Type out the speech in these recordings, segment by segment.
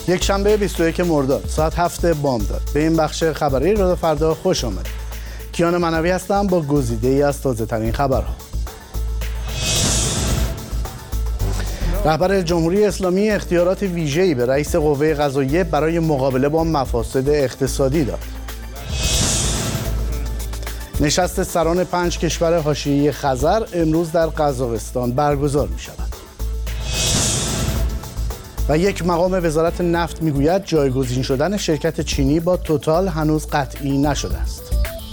یک شنبه 21 مرداد ساعت 7 بامداد به این بخش خبری رادیو فردا خوش آمدید. کیان منوی هستم با گزیده‌ای از تازه‌ترین خبرها. رهبر جمهوری اسلامی اختیارات ویژه‌ای به رئیس قوه قضاییه برای مقابله با مفاسد اقتصادی داد. نشست سران 5 کشور حاشیه‌ای خزر امروز در قزاقستان برگزار می‌شود. و یک مقام وزارت نفت میگوید جایگزین شدن شرکت چینی با توتال هنوز قطعی نشده است.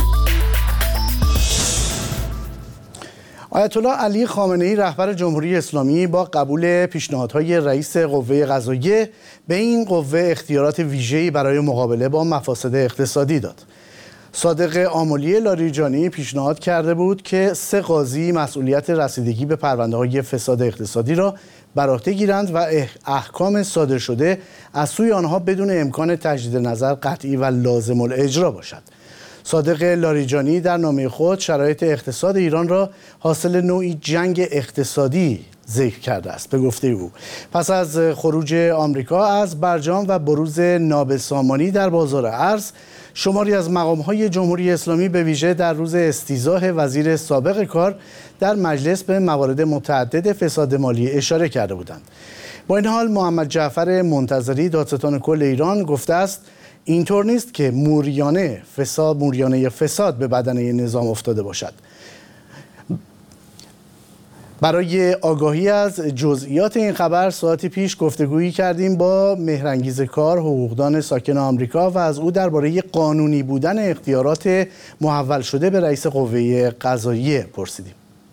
آیت الله علی خامنه‌ای رهبر جمهوری اسلامی با قبول پیشنهادهای رئیس قوه قضاییه به این قوه اختیارات ویژه‌ای برای مقابله با مفاسد اقتصادی داد. صادق آملی لاریجانی پیشنهاد کرده بود که 3 قاضی مسئولیت رسیدگی به پرونده‌های فساد اقتصادی را بر عهده گیرند و احکام صادر شده از سوی آنها بدون امکان تجدید نظر قطعی و لازم الاجرا باشد. صادق لاریجانی در نامه خود شرایط اقتصاد ایران را حاصل نوعی جنگ اقتصادی ذکر کرده است. به گفته او پس از خروج آمریکا از برجام و بروز نابسامانی در بازار ارز، شماری از مقام‌های جمهوری اسلامی به ویژه در روز استیضاح وزیر سابق کار در مجلس به موارد متعدد فساد مالی اشاره کرده بودند. با این حال محمد جعفر منتظری دادستان کل ایران گفته است اینطور نیست که موریانه فساد به بدنه نظام افتاده باشد. برای آگاهی از جزئیات این خبر ساعتی پیش گفتگویی کردیم با مهرانگیز کار، حقوقدان ساکن آمریکا و از او درباره قانونی بودن اختیارات محول شده به رئیس قوه قضاییه پرسیدیم.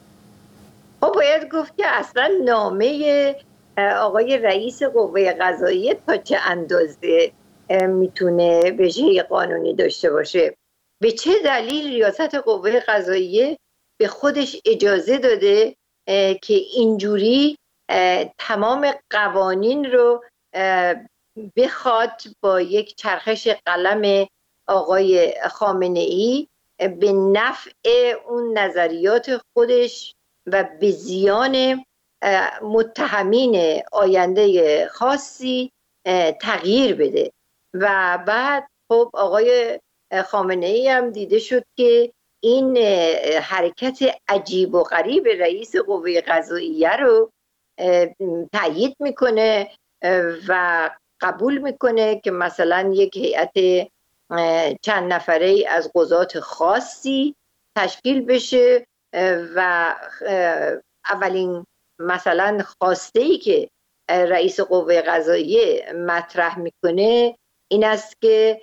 باید گفت که اصلا نامه آقای رئیس قوه قضاییه تا چه اندازه میتونه وجه قانونی داشته باشه؟ به چه دلیل ریاست قوه قضاییه به خودش اجازه داده که اینجوری تمام قوانین رو بخواد با یک چرخش قلم آقای خامنه‌ای به نفع اون نظریات خودش و به زیان متهمین آینده خاصی تغییر بده؟ و بعد خب آقای خامنه‌ای هم دیده شد که این حرکت عجیب و غریب رئیس قوه قضاییه رو تأیید میکنه و قبول میکنه که مثلا یک هیئت چند نفره از قضات خاصی تشکیل بشه و اولین مثلا خواسته‌ای که رئیس قوه قضاییه مطرح میکنه این است که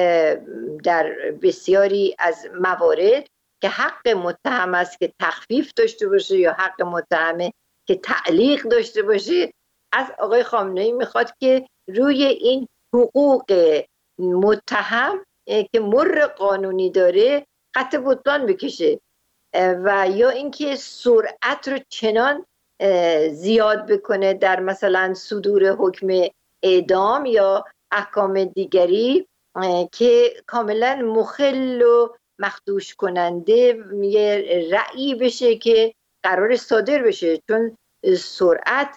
در بسیاری از موارد که حق متهم است که تخفیف داشته باشه یا حق متهمه که تعلیق داشته باشه، از آقای خامنه‌ای میخواد که روی این حقوق متهم که مر قانونی داره خط بطلان بکشه و یا اینکه سرعت رو چنان زیاد بکنه در مثلا صدور حکم اعدام یا احکام دیگری که کاملا مخل و مخدوش کننده یه رأیی بشه که قرار صادر بشه، چون سرعت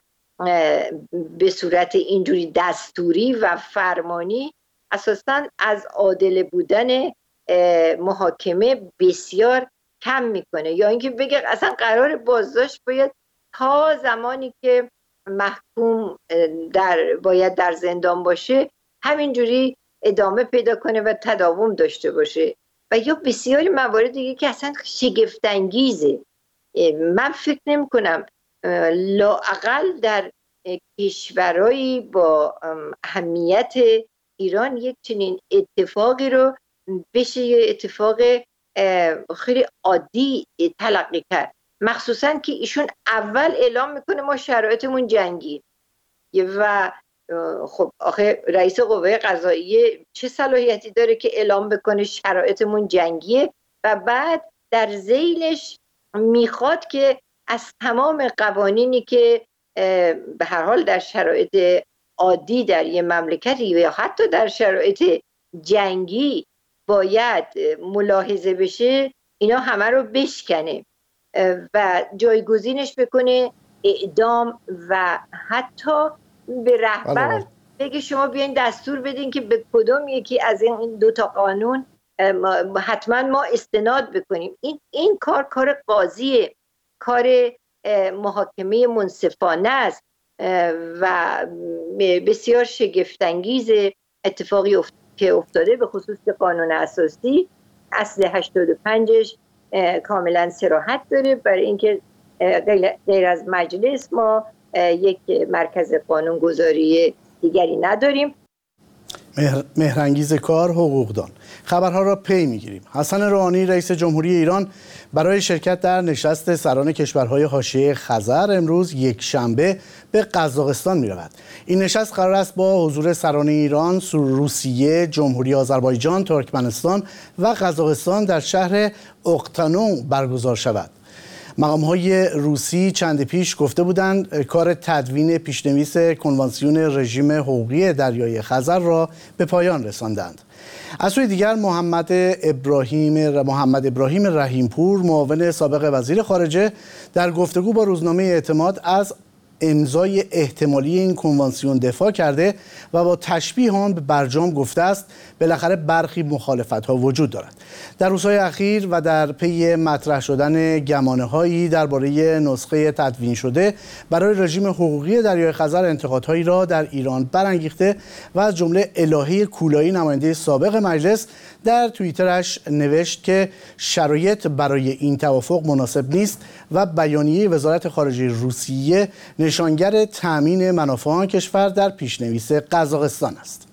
به صورت اینجوری دستوری و فرمانی اساساً از عادل بودن محاکمه بسیار کم میکنه. یا اینکه بگه اصلا قرار بازداشت باید تا زمانی که محکوم باید در زندان باشه همینجوری ادامه پیدا کنه و تداوم داشته باشه. و یا بسیاری موارد دیگه که اصلا شگفت‌انگیزه. من فکر نمی کنم لااقل در کشورهایی با اهمیت ایران یک چنین اتفاقی رو بشه یه اتفاق خیلی عادی تلقی کرد، مخصوصا که ایشون اول اعلام میکنه ما شرایطمون جنگی و خب آخه رئیس قوه قضاییه چه صلاحیتی داره که اعلام بکنه شرایطمون جنگیه و بعد در ذیلش میخواد که از تمام قوانینی که به هر حال در شرایط عادی در یه مملکتی یا حتی در شرایط جنگی باید ملاحظه بشه اینا همه رو بشکنه و جایگزینش بکنه اعدام و حتی به رهبر بگه شما بیاین دستور بدین که به کدوم یکی از این دو تا قانون حتما ما استناد بکنیم. این کار قاضیه، کار محاکمه منصفانه است و بسیار شگفت‌انگیز اتفاقی که افتاده به خصوص قانون اساسی. اصل 85ش کاملا صراحت داره برای اینکه غیر از مجلس ما یک مرکز قانونگذاری دیگری نداریم. مهرانگیز کار، حقوقدان. خبرها را پی میگیریم. حسن روحانی رئیس جمهوری ایران برای شرکت در نشست سران کشورهای حاشیه خزر امروز یک شنبه به قزاقستان می رود. این نشست قرار است با حضور سران ایران، روسیه، جمهوری آذربایجان، ترکمنستان و قزاقستان در شهر اقتنو برگزار شود. مقام‌های روسی چند پیش گفته بودند کار تدوین پیشنویس کنوانسیون رژیم حقوقی دریای خزر را به پایان رساندند. از سوی دیگر محمد ابراهیم رحیمپور معاون سابق وزیر خارجه در گفتگو با روزنامه اعتماد از امضای احتمالی این کنوانسیون دفاع کرده و با تشبیه آن به برجام گفته است بالاخره برخی مخالفت‌ها وجود دارد. در روزهای اخیر و در پی مطرح شدن گمانه‌هایی درباره نسخه تدوین شده برای رژیم حقوقی دریای خزر انتقادهایی را در ایران برانگیخته و از جمله الهه کولایی نماینده سابق مجلس در توییترش نوشت که شرایط برای این توافق مناسب نیست و بیانیه وزارت خارجه روسیه نشانگر تأمین منافع آن کشور در پیشنویس قزاقستان است.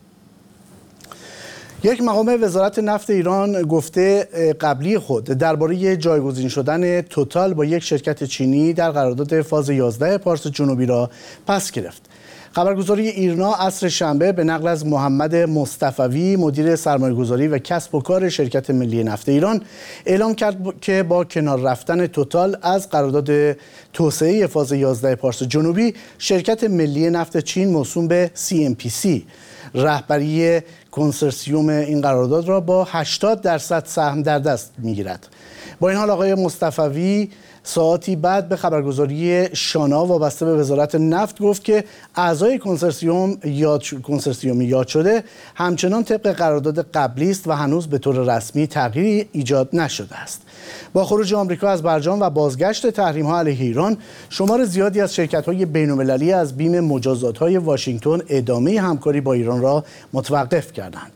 یک مقام وزارت نفت ایران گفته قبلی خود درباره جایگزین شدن توتال با یک شرکت چینی در قرارداد فاز 11 پارس جنوبی را پس گرفت. خبرگزاری ایرنا عصر شنبه به نقل از محمد مصطفوی مدیر سرمایه‌گذاری و کسب و کار شرکت ملی نفت ایران اعلام کرد که با کنار رفتن توتال از قرارداد توسعه فاز 11 پارس جنوبی شرکت ملی نفت چین موسوم به CNPC رهبری کنسرسیوم این قرارداد را با 80% سهم در دست می‌گیرد. با این حال آقای مصطفوی ساعتی بعد به خبرگزاری شانا وابسته به وزارت نفت گفت که اعضای کنسرسیوم یاد شده همچنان طبق قرارداد قبلی است و هنوز به طور رسمی تغییری ایجاد نشده است. با خروج آمریکا از برجام و بازگشت تحریم‌ها علیه ایران، شمار زیادی از شرکت‌های بین‌المللی از بیم مجازات‌های واشنگتن ادامه همکاری با ایران را متوقف کردند.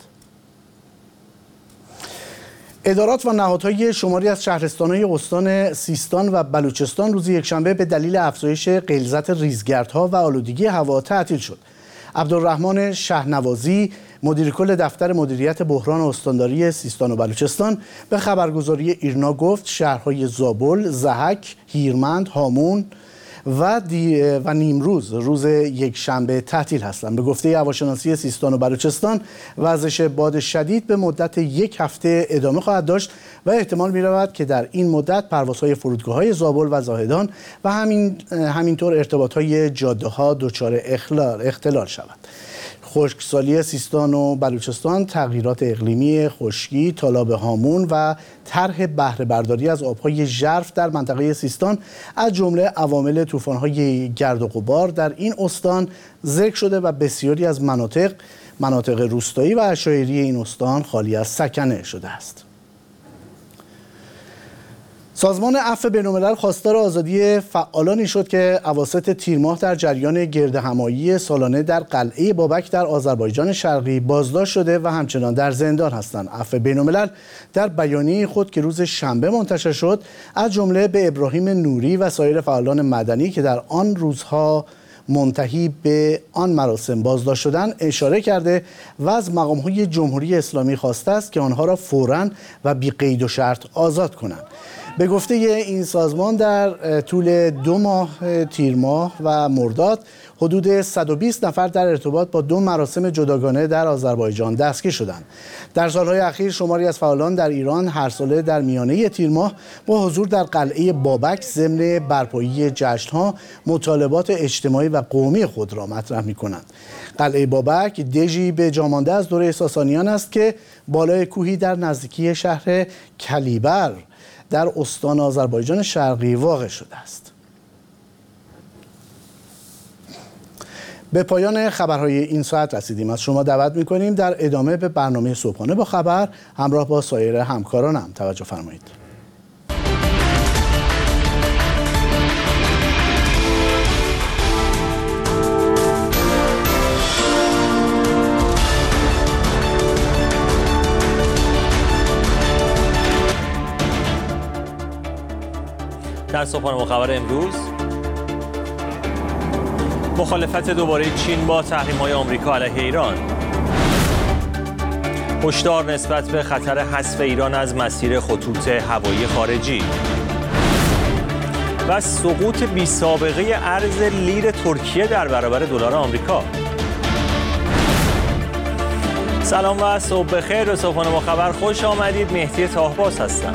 ادارات و نهادهای شماری از شهرستان‌های استان سیستان و بلوچستان روز یکشنبه به دلیل افزایش غلظت ریزگردها و آلودگی هوا تعطیل شد. عبدالرحمن شهنوازی مدیر کل دفتر مدیریت بحران استانداری سیستان و بلوچستان به خبرگزاری ایرنا گفت شهرهای زابل، ضحک، هیرمند، هامون و نیمروز روز یک شنبه تعطیل هستند. به گفته هواشناسی سیستان و بلوچستان وزش باد شدید به مدت یک هفته ادامه خواهد داشت و احتمال می رود که در این مدت پروازهای فرودگاه‌های زابل و زاهدان و همینطور ارتباط‌های جاده‌ها دچار اختلال شود. خشکسالی سیستان و بلوچستان، تغییرات اقلیمی، خشکی، تالاب هامون و طرح بهره برداری از آبهای ژرف در منطقه سیستان از جمله عوامل طوفان‌های گرد و غبار در این استان ذکر شده و بسیاری از مناطق روستایی و عشایری این استان خالی از سکنه شده است. سازمان عفو بین‌الملل خواستار آزادی فعالانی شد که اواسط تیر ماه در جریان گردهمایی سالانه در قلعه بابک در آذربایجان شرقی بازداشت شده و همچنان در زندان هستند. عفو بین‌الملل در بیانیه خود که روز شنبه منتشر شد از جمله به ابراهیم نوری و سایر فعالان مدنی که در آن روزها منتهی به آن مراسم بازداشت شدند اشاره کرده و از مقام‌های جمهوری اسلامی خواسته است که آنها را فوراً و بی قید و شرط آزاد کنند. به گفته این سازمان در طول 2 ماه تیر ماه و مرداد حدود 120 نفر در ارتباط با 2 مراسم جداگانه در آذربایجان دستگیر شدند. در سالهای اخیر شماری از فعالان در ایران هر ساله در میانه تیر ماه با حضور در قلعه بابک ضمن برپایی جشن‌ها مطالبات اجتماعی و قومی خود را مطرح می‌کنند. قلعه بابک دژی به جامانده از دوره ساسانیان است که بالای کوهی در نزدیکی شهر کلیبر در استان آذربایجان شرقی واقع شده است. به پایان خبرهای این ساعت رسیدیم. از شما دعوت می‌کنیم در ادامه به برنامه صبحانه با خبر همراه با سایر همکارانم توجه فرمایید. در صبحانه با خبر امروز، مخالفت دوباره چین با تحریم‌های آمریکا علیه ایران، هشدار نسبت به خطر حذف ایران از مسیر خطوط هوایی خارجی و سقوط بی‌سابقه ارز لیر ترکیه در برابر دلار آمریکا. سلام و صبح بخیر. به صبحانه با خبر خوش آمدید. مهدی تاهباز هستم.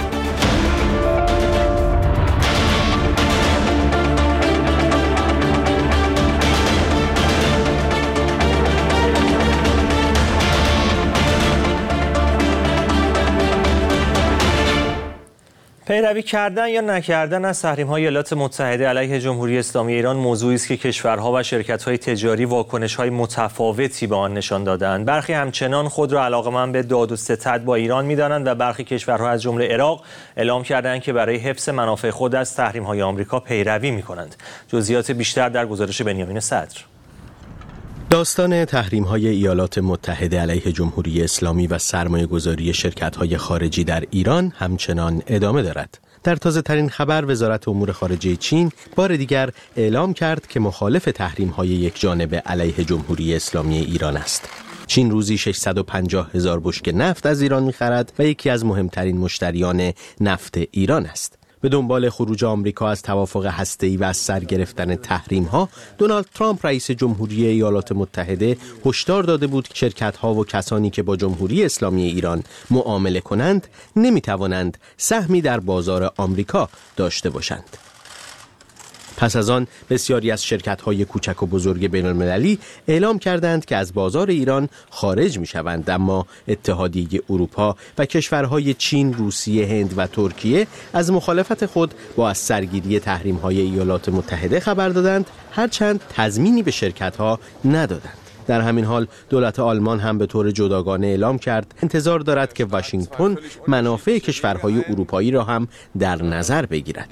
پیروی کردن یا نکردن از تحریم‌های ایالات متحده علیه جمهوری اسلامی ایران موضوعی است که کشورها و شرکت‌های تجاری واکنش‌های متفاوتی به آن نشان دادند. برخی همچنان خود را علاقه‌مند به داد و ستد با ایران می‌دانند و برخی کشورها از جمله عراق اعلام کردند که برای حفظ منافع خود از تحریم‌های آمریکا پیروی می‌کنند. جزئیات بیشتر در گزارش بنیامین صدر. داستان تحریم‌های ایالات متحده علیه جمهوری اسلامی و سرمایه‌گذاری شرکت‌های خارجی در ایران همچنان ادامه دارد. در تازه‌ترین خبر، وزارت امور خارجه چین بار دیگر اعلام کرد که مخالف تحریم‌های یکجانبه علیه جمهوری اسلامی ایران است. چین روزی 650,000 بشکه نفت از ایران می‌خرد و یکی از مهمترین مشتریان نفت ایران است. به دنبال خروج آمریکا از توافق هسته‌ای و از سر گرفتن تحریم‌ها، دونالد ترامپ رئیس جمهوری ایالات متحده هشدار داده بود که شرکت‌ها و کسانی که با جمهوری اسلامی ایران معامله کنند نمی‌توانند سهمی در بازار آمریکا داشته باشند. پس از آن بسیاری از شرکت‌های کوچک و بزرگ بین‌المللی اعلام کردند که از بازار ایران خارج می‌شوند، اما اتحادیه اروپا و کشورهای چین، روسیه، هند و ترکیه از مخالفت خود با از سرگیری تحریم‌های ایالات متحده خبر دادند، هرچند تضمینی به شرکت‌ها ندادند. در همین حال دولت آلمان هم به طور جداگانه اعلام کرد انتظار دارد که واشنگتن منافع کشورهای اروپایی را هم در نظر بگیرد.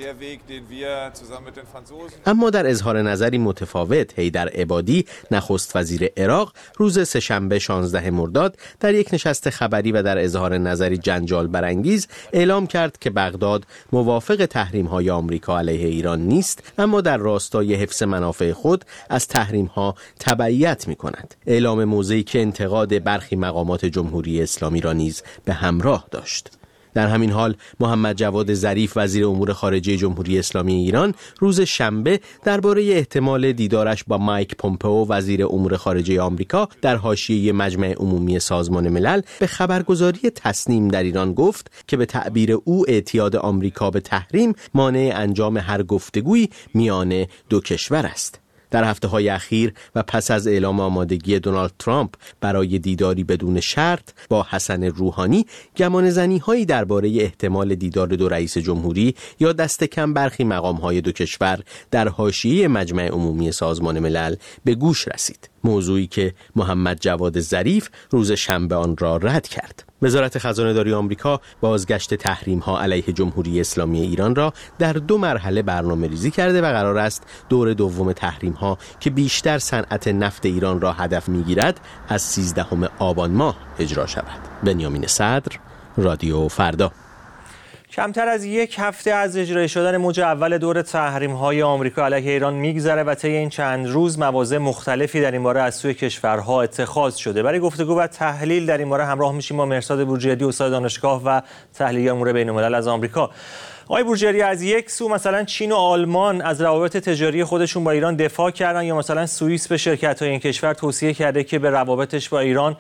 اما در اظهار نظری متفاوت، حیدر عبادی نخست وزیر عراق روز سه‌شنبه 16 مرداد در یک نشست خبری و در اظهار نظری جنجال برانگیز اعلام کرد که بغداد موافق تحریم‌های آمریکا علیه ایران نیست، اما در راستای حفظ منافع خود از تحریم‌ها تبعیت می‌کند. اعلام موضعی که انتقاد برخی مقامات جمهوری اسلامی را نیز به همراه داشت. در همین حال محمد جواد ظریف وزیر امور خارجه جمهوری اسلامی ایران روز شنبه درباره احتمال دیدارش با مایک پومپئو وزیر امور خارجه آمریکا در حاشیه مجمع عمومی سازمان ملل به خبرگزاری تسنیم در ایران گفت که به تعبیر او اعتیاد آمریکا به تحریم مانع انجام هر گفتگویی میان دو کشور است. در هفته‌های اخیر و پس از اعلام آمادگی دونالد ترامپ برای دیداری بدون شرط با حسن روحانی، گمانه‌زنی‌هایی درباره احتمال دیدار دو رئیس جمهوری یا دست کم برخی مقام‌های دو کشور در حاشیه مجمع عمومی سازمان ملل به گوش رسید. موضوعی که محمد جواد ظریف روز شنبه آن را رد کرد. وزارت خزانه‌داری آمریکا بازگشت تحریم‌ها علیه جمهوری اسلامی ایران را در 2 مرحله برنامه‌ریزی کرده و قرار است دور دوم تحریم‌ها که بیشتر صنعت نفت ایران را هدف می‌گیرد از 13 آبان ماه اجرا شود. بنیامین صدر، رادیو فردا. کمتر از یک هفته از اجرا شدن موج اول دور تحریم‌های آمریکا علیه ایران می‌گذره و طی این چند روز مواضع مختلفی در این باره از سوی کشورها اتخاذ شده. برای گفتگو و تحلیل در این باره همراه میشیم با مهرزاد بورجیری، استاد دانشگاه و تحلیلی امور بین‌الملل از آمریکا. آقای بورجیری، از یک سو مثلا چین و آلمان از روابط تجاری خودشون با ایران دفاع کردن، یا مثلا سوئیس به شرکت‌های این کشور توصیه کرده که به روابطشون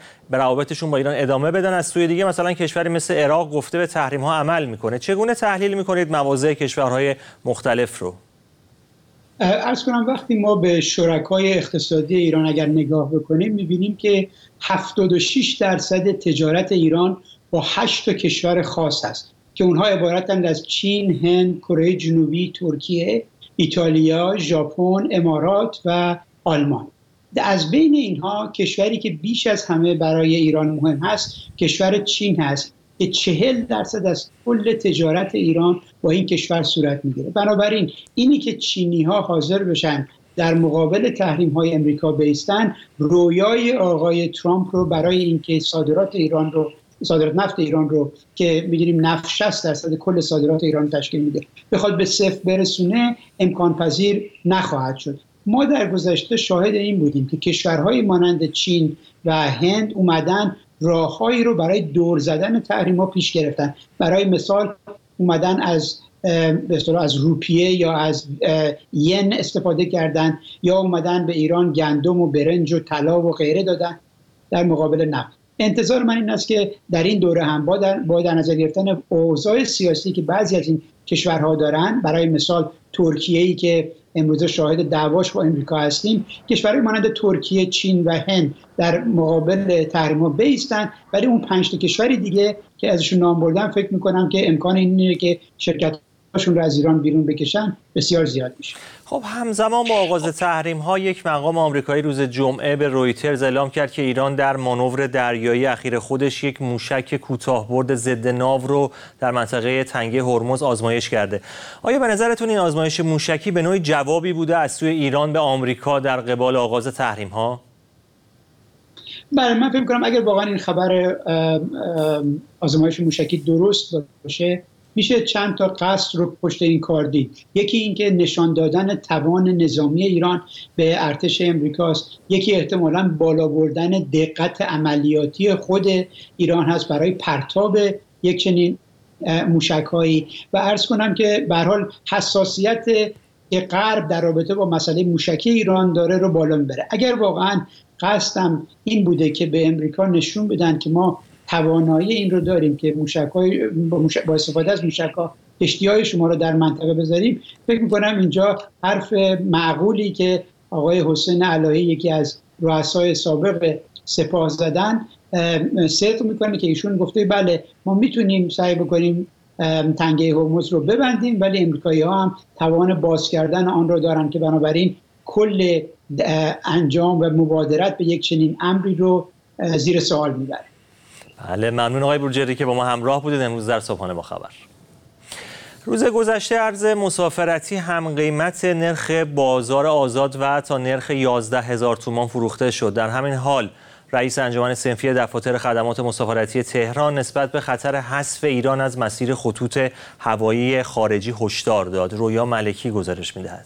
با ایران ادامه بدن. از سوی دیگه مثلا کشوری مثل عراق گفته به تحریم‌ها عمل میکنه. چگونه تحلیل میکنید مواضع کشورهای مختلف رو؟ عرض کنم وقتی ما به شرکای اقتصادی ایران اگر نگاه بکنیم می‌بینیم که 76% تجارت ایران با 8 کشور خاص است که اونها عبارتند از چین، هند، کره جنوبی، ترکیه، ایتالیا، ژاپن، امارات و آلمان. از بین اینها کشوری که بیش از همه برای ایران مهم هست کشور چین هست که 40% از کل تجارت ایران با این کشور صورت میگیره. بنابراین اینی که چینی ها حاضر بشن در مقابل تحریم های امریکا بایستن، رویای آقای ترامپ رو برای اینکه صادرات نفت ایران رو که می‌دونیم نفت 60% کل صادرات ایران تشکیل میده بخواد به صفر برسونه امکان پذیر نخواهد شد. ما در گذشته شاهد این بودیم که کشورهای مانند چین و هند اومدن راههایی رو برای دور زدن تحریم‌ها پیش گرفتن. برای مثال اومدن از روپیه یا از ین استفاده کردن یا اومدن به ایران گندم و برنج و طلا و غیره دادن در مقابل نفت. انتظار من این است که در این دوره هم با در نظر گرفتن اوضاع سیاسی که بعضی از این کشورها دارن، برای مثال ترکیه‌ای که امروز شاهد دعواش با امریکا هستیم، کشورهای مانند ترکیه، چین و هند در مقابل تحریم‌ها بایستن، ولی اون 5 تا کشور دیگه که ازشون نام بردم فکر می‌کنم که امکان اینه که شرکت‌هاشون رو از ایران بیرون بکشن بسیار زیاد میشه. خب همزمان با آغاز تحریم‌ها یک مقام آمریکایی روز جمعه به رویترز اعلام کرد که ایران در مانور دریایی اخیر خودش یک موشک کوتاه‌برد ضد ناو رو در منطقه تنگه هرمز آزمایش کرده. آیا به نظرتون این آزمایش موشکی به نوعی جوابی بوده از سوی ایران به آمریکا در قبال آغاز تحریم‌ها؟ بله، من فکر می‌کنم اگر واقعا این خبر آزمایش موشکی درست باشه میشه چند تا قصد رو پشت این کار دید. یکی اینکه نشان دادن توان نظامی ایران به ارتش امریکاست، یکی احتمالاً بالا بردن دقت عملیاتی خود ایران هست برای پرتاب یک چنین موشک‌هایی و عرض کنم که به هر حال حساسیت غرب در رابطه با مسئله موشکی ایران داره رو بالا میبره. اگر واقعاً قصدم این بوده که به امریکا نشون بدن که ما توانایی این رو داریم که با استفاده از موشک‌ها کشتی‌های شما رو در منطقه بذاریم، فکر می‌کنم اینجا حرف معقولی که آقای حسین علایی یکی از رؤسای سابق سپاه زدن صدق می‌کنه که ایشون گفته بله ما میتونیم سعی بکنیم تنگه هرمز رو ببندیم، ولی امریکایی‌ها هم توان باز کردن آن رو دارن که بنابراین کل انجام و مبادرت به یک چنین امری رو زیر سوال میبره. بله، ممنون آقای بروجردی که با ما همراه بودید امروز در صبحانه با خبر. روز گذشته ارز مسافرتی هم قیمت نرخ بازار آزاد و تا نرخ 11,000 تومان فروخته شد. در همین حال رئیس انجمن صنفی دفاتر خدمات مسافرتی تهران نسبت به خطر حذف ایران از مسیر خطوط هوایی خارجی هشدار داد. رویا ملکی گزارش می‌دهد.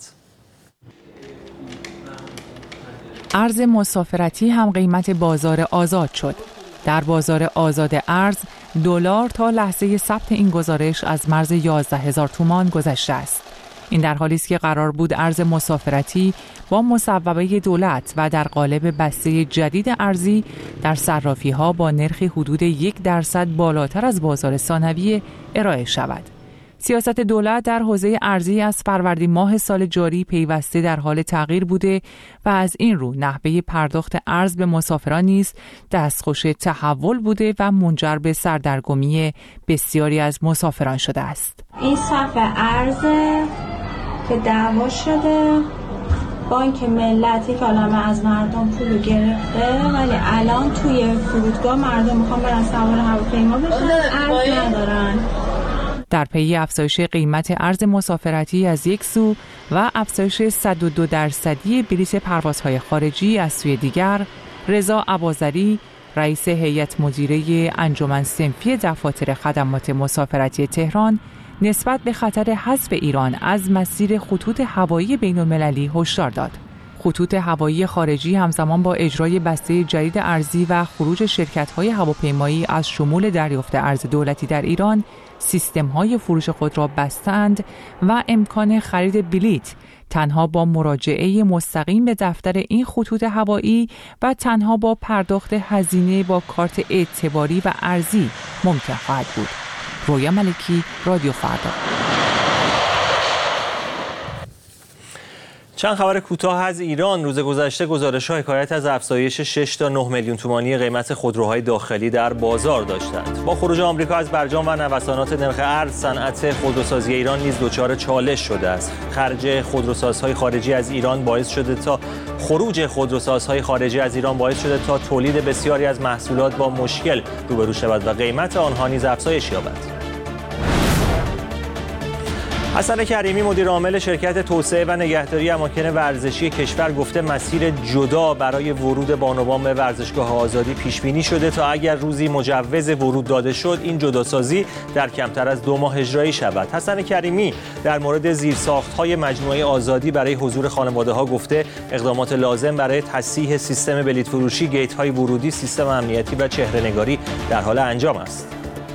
ارز مسافرتی هم قیمت بازار آزاد شد. در بازار آزاد ارز دلار تا لحظه ثبت این گزارش از مرز 11,000 تومان گذشته است. این در حالی است که قرار بود ارز مسافرتی با مصوبه دولت و در قالب بسته جدید ارزی در صرافی‌ها با نرخی حدود 1% بالاتر از بازار ثانویه ارائه شود. سیاست دولت در حوزه ارزی از فروردین ماه سال جاری پیوسته در حال تغییر بوده و از این رو نحوه پرداخت ارز به مسافران نیز دستخوش تحول بوده و منجر به سردرگمی بسیاری از مسافران شده است. این صف ارز که دعوا شده، بانک ملتی که عالمه از مردم پول گرفته، ولی الان توی فرودگاه مردم میخوان برن سوار هواپیما بشن، ارز ندارن. در پی افزایش قیمت ارز مسافرتی از یک سو و افزایش 102% بلیط پروازهای خارجی از سوی دیگر، رضا اباظری رئیس هیئت مدیره انجمن صنفی دفاتر خدمات مسافرتی تهران نسبت به خطر حذف ایران از مسیر خطوط هوایی بین‌المللی هشدار داد. خطوط هوایی خارجی همزمان با اجرای بسته جدید ارزی و خروج شرکت‌های هواپیمایی از شمول دریافت ارز دولتی در ایران، سیستم‌های فروش خود را بستند و امکان خرید بلیت تنها با مراجعه مستقیم به دفتر این خطوط هوایی و تنها با پرداخت هزینه با کارت اعتباری و ارزی ممکن خواهد بود. رویا ملکی، رادیو فردا. چند خبر کوتاه از ایران. روز گذشته گزارش‌ها حکایت از افزایش 6 تا 9 میلیون تومانی قیمت خودروهای داخلی در بازار داشتند. با خروج آمریکا از برجام و نوسانات نرخ ارز، صنعت خودروسازی ایران نیز دچار چالش شده است. خروج خودروسازهای خارجی از ایران باعث شده تا تولید بسیاری از محصولات با مشکل روبرو شود و قیمت آنها نیز افزایش یابد. حسن کریمی مدیر عامل شرکت توسعه و نگهداری اماکن ورزشی کشور گفته مسیر جدا برای ورود بانوان به ورزشگاه آزادی پیش بینی شده تا اگر روزی مجوز ورود داده شد این جداسازی در کمتر از 2 ماه اجرایی شود. حسن کریمی در مورد زیرساخت‌های مجموعه آزادی برای حضور خانواده‌ها گفته اقدامات لازم برای تصحیح سیستم بلیط فروشی، گیت‌های ورودی، سیستم امنیتی و چهره‌نگاری در حال انجام است.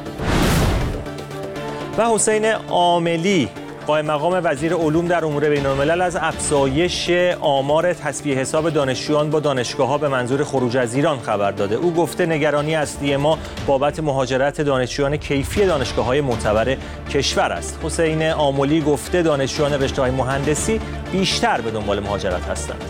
و حسین عاملی قائم مقام وزیر علوم در امور بین‌الملل از افزایش آمار تسویه حساب دانشجویان با دانشگاه‌ها به منظور خروج از ایران خبر داده. او گفته نگرانی اصلی ما بابت مهاجرت دانشجویان کیفی دانشگاه‌های معتبر کشور است. حسین عاملی گفته دانشجویان رشته‌های مهندسی بیشتر به دنبال مهاجرت هستند.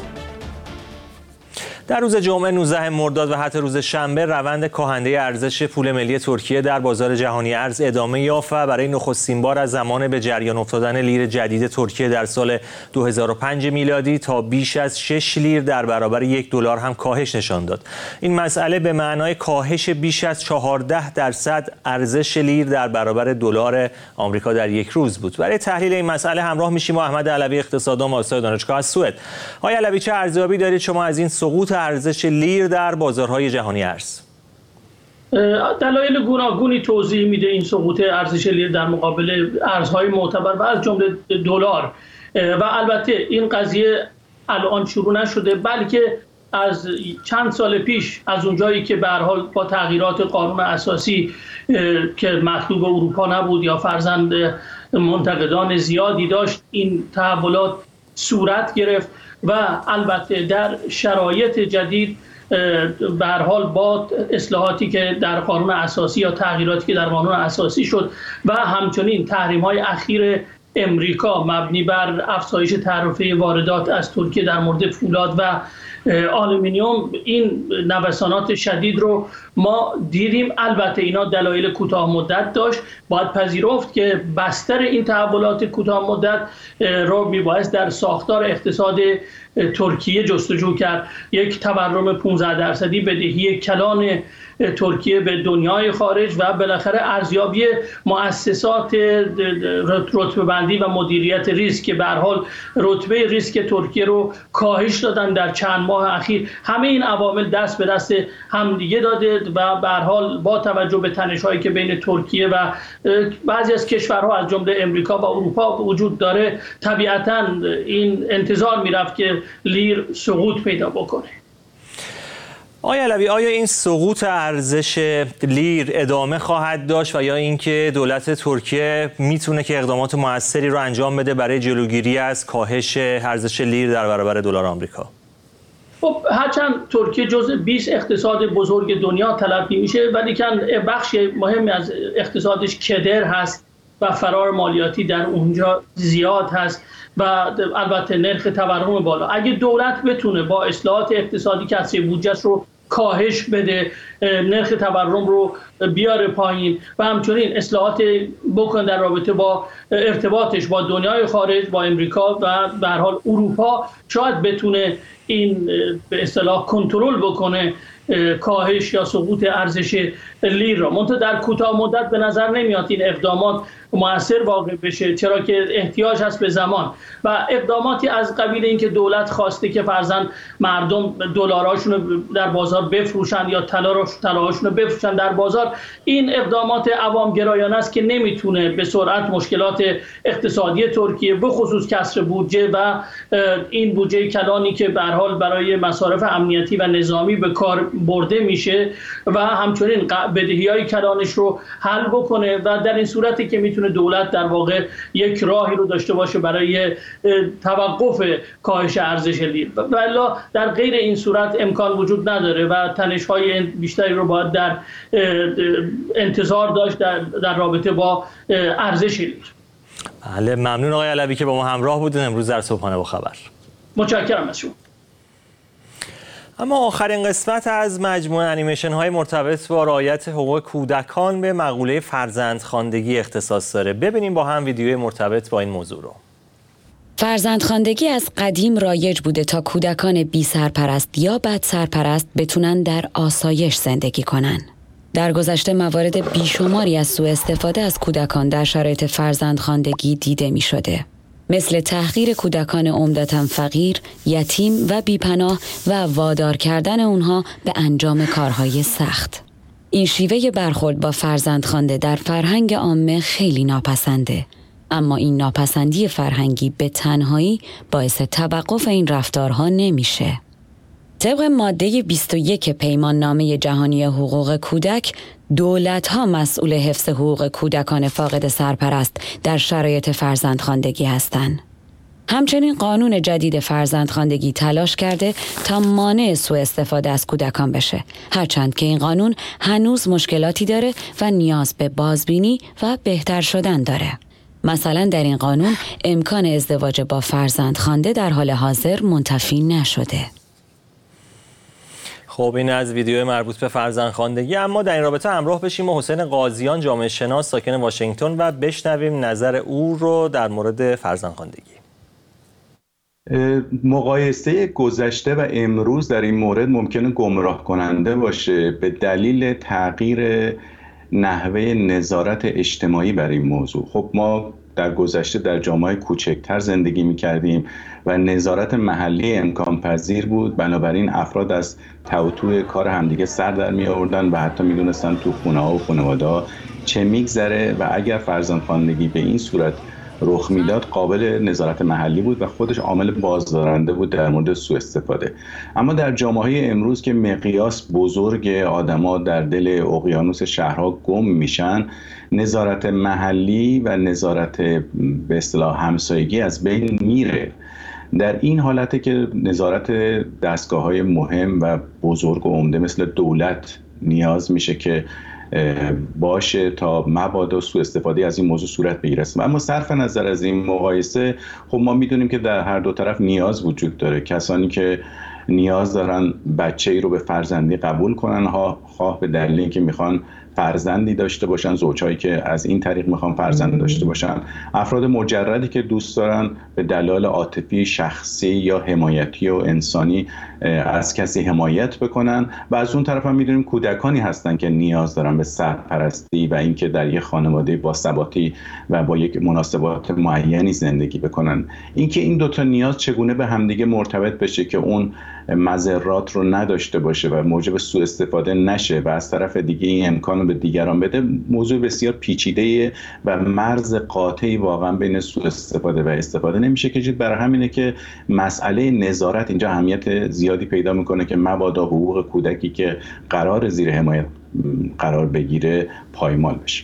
در روز جمعه 19 مرداد و حتی روز شنبه روند کاهنده ارزش پول ملی ترکیه در بازار جهانی ارز ادامه یافت و برای نخستین بار از زمان به جریان افتادن لیر جدید ترکیه در سال 2005 میلادی تا بیش از 6 لیر در برابر $1 هم کاهش نشان داد. این مسئله به معنای کاهش بیش از 14% ارزش لیر در برابر دلار آمریکا در یک روز بود. برای تحلیل این مسئله همراه میشیم با احمد علوی اقتصاددان استاد دانشگاه از سوئد. آقای علوی چه ارزیابی دارید شما از این سقوط ارزش لیر در بازارهای جهانی ارز؟ دلایل گوناگونی توضیح میده این سقوط ارزش لیر در مقابل ارزهای معتبر و از جمله دلار. و البته این قضیه الان شروع نشده، بلکه از چند سال پیش، از اونجایی که به هر حال با تغییرات قانون اساسی که مطلوب اروپا نبود یا فرضاً منتقدان زیادی داشت، این تحولات صورت گرفت و البته در شرایط جدید به هر حال با اصلاحاتی که در قانون اساسی یا تغییراتی که در قانون اساسی شد و همچنین تحریم‌های اخیر امریکا مبنی بر افزایش تعرفه واردات از ترکیه در مورد فولاد و آلومینیوم، این نوسانات شدید رو ما دیدیم. البته اینا دلایل کوتاه مدت داشت. باید پذیرفت که بستر این تحولات کوتاه مدت رو میبایست در ساختار اقتصاد ترکیه جستجو کرد. یک تورم 15% بدهی کلان ترکیه به دنیای خارج و بالاخره ارزیابی مؤسسات رتبه بندی و مدیریت ریسک که به هر حال رتبه ریسک ترکیه رو کاهش دادن در چند ماه اخیر. همه این عوامل دست به دست همدیگه داده و به هر حال با توجه به تنش‌هایی که بین ترکیه و بعضی از کشورها از جمله امریکا و اروپا وجود داره، طبیعتاً این انتظار میرفت که لیر سقوط پیدا بکنه. آقای علوی، آیا این سقوط ارزش لیر ادامه خواهد داشت و یا اینکه دولت ترکیه میتونه که اقدامات موثری رو انجام بده برای جلوگیری از کاهش ارزش لیر در برابر دلار آمریکا؟ خب هرچند ترکیه جزء 20 اقتصاد بزرگ دنیا تلقی میشه، ولی بخش مهمی از اقتصادش کدر هست و فرار مالیاتی در اونجا زیاد هست و البته نرخ تورم بالا. اگه دولت بتونه با اصلاحات اقتصادی کسری بودجه رو کاهش بده، نرخ تورم رو بیاره پایین و همچنین اصلاحات بکن در رابطه با ارتباطش با دنیای خارج، با امریکا و به هر حال اروپا، شاید بتونه این به اصطلاح کنترل بکنه کاهش یا سقوط ارزش لیر را. منتها در کوتاه مدت به نظر نمیاد این اقدامات مؤثر واقع بشه، چرا که احتیاج هست به زمان و اقداماتی از قبیل اینکه دولت خواسته که فرضاً مردم دلاراشون رو در بازار بفروشن یا طلاهاشون رو بفروشن در بازار، این اقدامات عوامگرایانه است که نمیتونه به سرعت مشکلات اقتصادی ترکیه به خصوص کسر بودجه و این بودجه کلانی که به هر حال برای مصارف امنیتی و نظامی به کار برده میشه و همچنین بدهی‌های کلانش رو حل بکنه و در این صورتی که میتونه دولت در واقع یک راهی رو داشته باشه برای توقف کاهش ارزش لیر. ولی در غیر این صورت امکان وجود نداره و تنش‌های بیشتری رو باید در انتظار داشت در رابطه با ارزش لیر. بله، ممنون آقای علوی که با ما همراه بودین امروز در صبحانه با خبر. متشکرم از شما. اما آخرین قسمت از مجموعه انیمیشن های مرتبط با رعایت حقوق کودکان به مقوله فرزندخواندگی اختصاص داره. ببینیم با هم ویدیوی مرتبط با این موضوع رو. فرزندخواندگی از قدیم رایج بوده تا کودکان بی سرپرست یا بد سرپرست بتونن در آسایش زندگی کنن. در گذشته موارد بیشماری از سوء استفاده از کودکان در شرایط فرزندخواندگی دیده می شده. مثل تحقیر کودکان عمدتاً فقیر، یتیم و بیپناه و وادار کردن اونها به انجام کارهای سخت. این شیوه برخورد با فرزندخوانده در فرهنگ عامه خیلی ناپسنده. اما این ناپسندی فرهنگی به تنهایی باعث توقف این رفتارها نمیشه. طبق ماده 21 پیمان نامه جهانی حقوق کودک، دولت‌ها مسئول حفظ حقوق کودکان فاقد سرپرست در شرایط فرزندخواندگی هستند. همچنین قانون جدید فرزندخواندگی تلاش کرده تا مانع سوء استفاده از کودکان بشه، هرچند که این قانون هنوز مشکلاتی داره و نیاز به بازبینی و بهتر شدن داره. مثلا در این قانون امکان ازدواج با فرزندخوانده در حال حاضر منتفی نشده. خب این از ویدیو مربوط به فرزندخواندگی. اما در این رابطه همراه بشیم با حسین قاضیان، جامعه شناس ساکن واشنگتن، و بشنویم نظر او رو در مورد فرزندخواندگی. مقایسه گذشته و امروز در این مورد ممکنه گمراه کننده باشه به دلیل تغییر نحوه نظارت اجتماعی بر این موضوع. خب ما در گذشته در جامعه کوچکتر زندگی می‌کردیم و نظارت محلی امکان پذیر بود، بنابراین افراد از توی کار همدیگه سر در می‌آوردن و حتی می‌دونستن تو خونه‌ها و خانواده‌ها چه می‌گذره و اگر فرزندخواندگی به این صورت رخ میداد قابل نظارت محلی بود و خودش عامل بازدارنده بود در مورد سوء استفاده. اما در جامعه امروز که مقیاس بزرگ آدما در دل اقیانوس شهرها گم میشن، نظارت محلی و نظارت به اصطلاح همسایگی از بین میره. در این حالته که نظارت دستگاه‌های مهم و بزرگ و عمده مثل دولت نیاز میشه که باشه تا مبادا سوء استفاده از این موضوع صورت بگیره. اما صرف نظر از این مقایسه، خب ما میدونیم که در هر دو طرف نیاز وجود داره. کسانی که نیاز دارن بچه‌ای رو به فرزندی قبول کنن، خواه به دلیل اینکه میخوان فرزندی داشته باشن، زوجهایی که از این طریق میخوان فرزند داشته باشن، افراد مجردی که دوست دارن به دلایل عاطفی، شخصی یا حمایتی و انسانی از کسی حمایت بکنن، و از اون طرف هم میدونیم کودکانی هستن که نیاز دارن به سرپرستی و اینکه در یک خانواده با ثباتی و با یک مناسبات معینی زندگی بکنن. اینکه این دوتا نیاز چگونه به همدیگه مرتبط بشه که اون مضرات رو نداشته باشه و موجب سوء استفاده نشه و از طرف دیگه این امکان رو به دیگران بده، موضوع بسیار پیچیده و مرز قاطعی واقعا بین سوء استفاده و استفاده نمیشه کشید. برای همینه که مسئله نظارت اینجا اهمیت زیادی پیدا میکنه که مبادا حقوق کودکی که قرار زیر حمایت قرار بگیره پایمال بشه.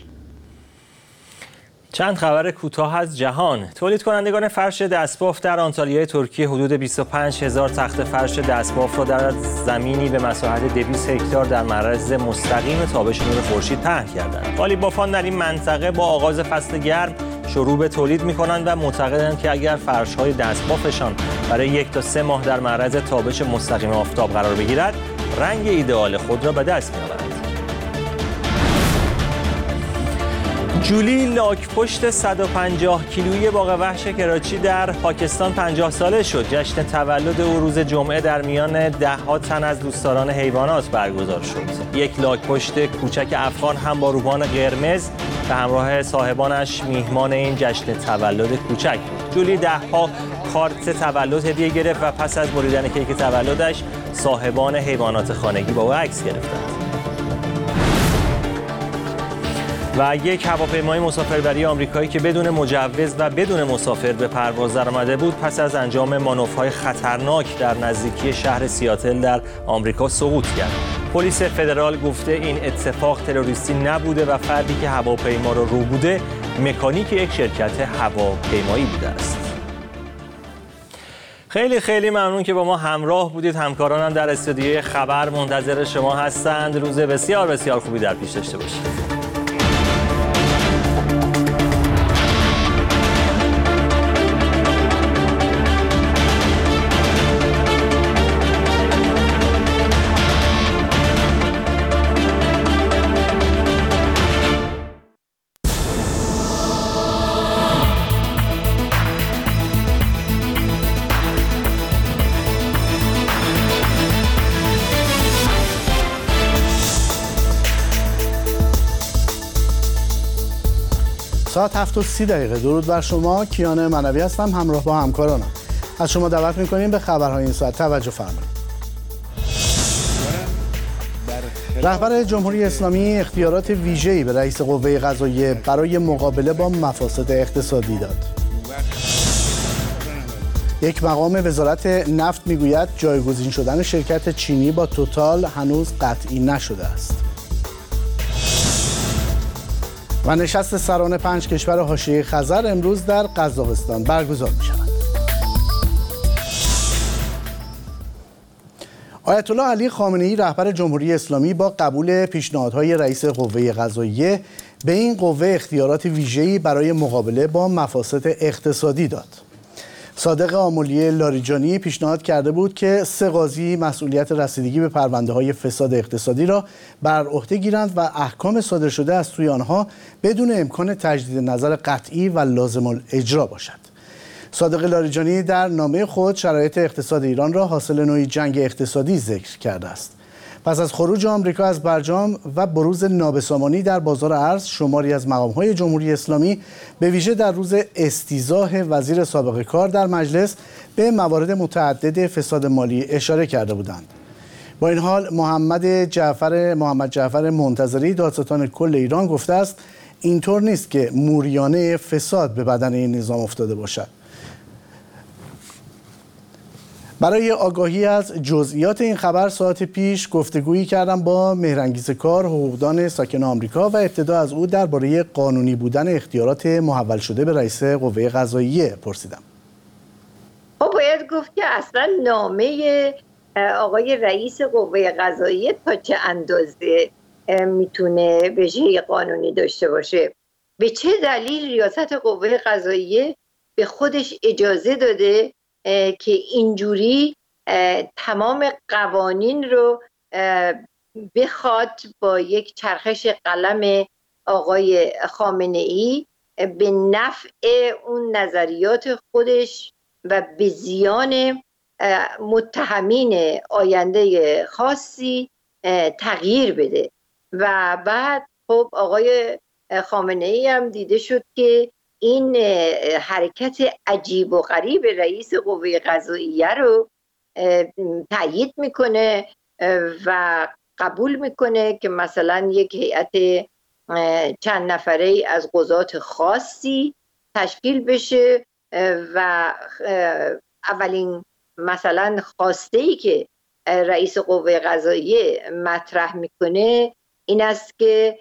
چند خبر کوتاه از جهان. تولید کنندگان فرش دستباف در آنتالیای ترکیه حدود 25,000 تخت فرش دستباف را در زمینی به مساحت 200 هکتار در معرض مستقیم تابش نور خورشید پهن کردند. قالیبافان در این منطقه با آغاز فصل گرم شروع به تولید می‌کنند و معتقدند که اگر فرش‌های دستبافشان برای 1 تا 3 ماه در معرض تابش مستقیم آفتاب قرار بگیرد، رنگ ایدئال خود را به دست می‌آورند. جولی لاک‌پشت 150 کیلویی باغ وحش کراچی در پاکستان 50 ساله شد. جشن تولد او روز جمعه در میان ده‌ها تن از دوستداران حیوانات برگزار شد. یک لاک‌پشت کوچک افغان هم با روبان قرمز به همراه صاحبانش میهمان این جشن تولد کوچک بود. جولی 10ها کارت تولد هدیه گرفت و پس از بریدن کیک تولدش صاحبان حیوانات خانگی با او عکس گرفتند. و یک هواپیمای مسافربری آمریکایی که بدون مجوز و بدون مسافر به پرواز درآمده بود پس از انجام مانورهای خطرناک در نزدیکی شهر سیاتل در آمریکا سقوط کرد. پلیس فدرال گفته این اتفاق تروریستی نبوده و فردی که هواپیما را رو بوده مکانیک یک شرکت هواپیمایی بوده است. خیلی ممنون که با ما همراه بودید. همکارانم در استودیوی خبر منتظر شما هستند. روز بسیار خوبی در پیش داشته باشید. ساعت 7:30. درود بر شما. کیان منوی هستم همراه با همکارانم. از شما دعوت می‌کنیم به خبرهای این ساعت توجه فرمایید. رهبر جمهوری اسلامی اختیارات ویژه‌ای به رئیس قوه قضاییه برای مقابله با مفاسد اقتصادی داد. یک مقام وزارت نفت میگوید جایگزین شدن شرکت چینی با توتال هنوز قطعی نشده است. و نشست سران 5 کشور حاشیه خزر امروز در قزاقستان برگزار می شود. آیت الله علی خامنه‌ای رهبر جمهوری اسلامی با قبول پیشنهادهای رئیس قوه قضاییه به این قوه اختیارات ویژه‌ای برای مقابله با مفاسد اقتصادی داد. صادق آملی لاریجانی پیشنهاد کرده بود که 3 قاضی مسئولیت رسیدگی به پرونده‌های فساد اقتصادی را بر عهده گیرند و احکام صادر شده از سوی آنها بدون امکان تجدید نظر قطعی و لازم الاجرا باشد. صادق لاریجانی در نامه خود شرایط اقتصاد ایران را حاصل نوعی جنگ اقتصادی ذکر کرده است. پس از خروج آمریکا از برجام و بروز نابسامانی در بازار ارز، شماری از مقام‌های جمهوری اسلامی به ویژه در روز استیضاح وزیر سابق کار در مجلس به موارد متعدد فساد مالی اشاره کرده بودند. با این حال محمد جعفر منتظری دادستان کل ایران گفته است اینطور نیست که موریانه فساد به بدن این نظام افتاده باشد. برای آگاهی از جزئیات این خبر ساعت پیش گفتگویی کردم با مهرانگیز کار، حقوقدان ساکن آمریکا و ابتدا از او درباره قانونی بودن اختیارات محول شده به رئیس قوه قضاییه پرسیدم. باید گفت که اصلا نامه آقای رئیس قوه قضاییه تا چه اندازه میتونه وجه قانونی داشته باشه. به چه دلیل ریاست قوه قضاییه به خودش اجازه داده که اینجوری تمام قوانین رو بخواد با یک چرخش قلم آقای خامنه‌ای به نفع اون نظریات خودش و به زیان متهمین آینده خاصی تغییر بده. و بعد خب آقای خامنه‌ای هم دیده شد که این حرکت عجیب و غریب رئیس قوه قضاییه رو تأیید میکنه و قبول میکنه که مثلا یک هیئت چند نفره از قضات خاصی تشکیل بشه و اولین مثلا خواسته‌ای که رئیس قوه قضاییه مطرح میکنه این است که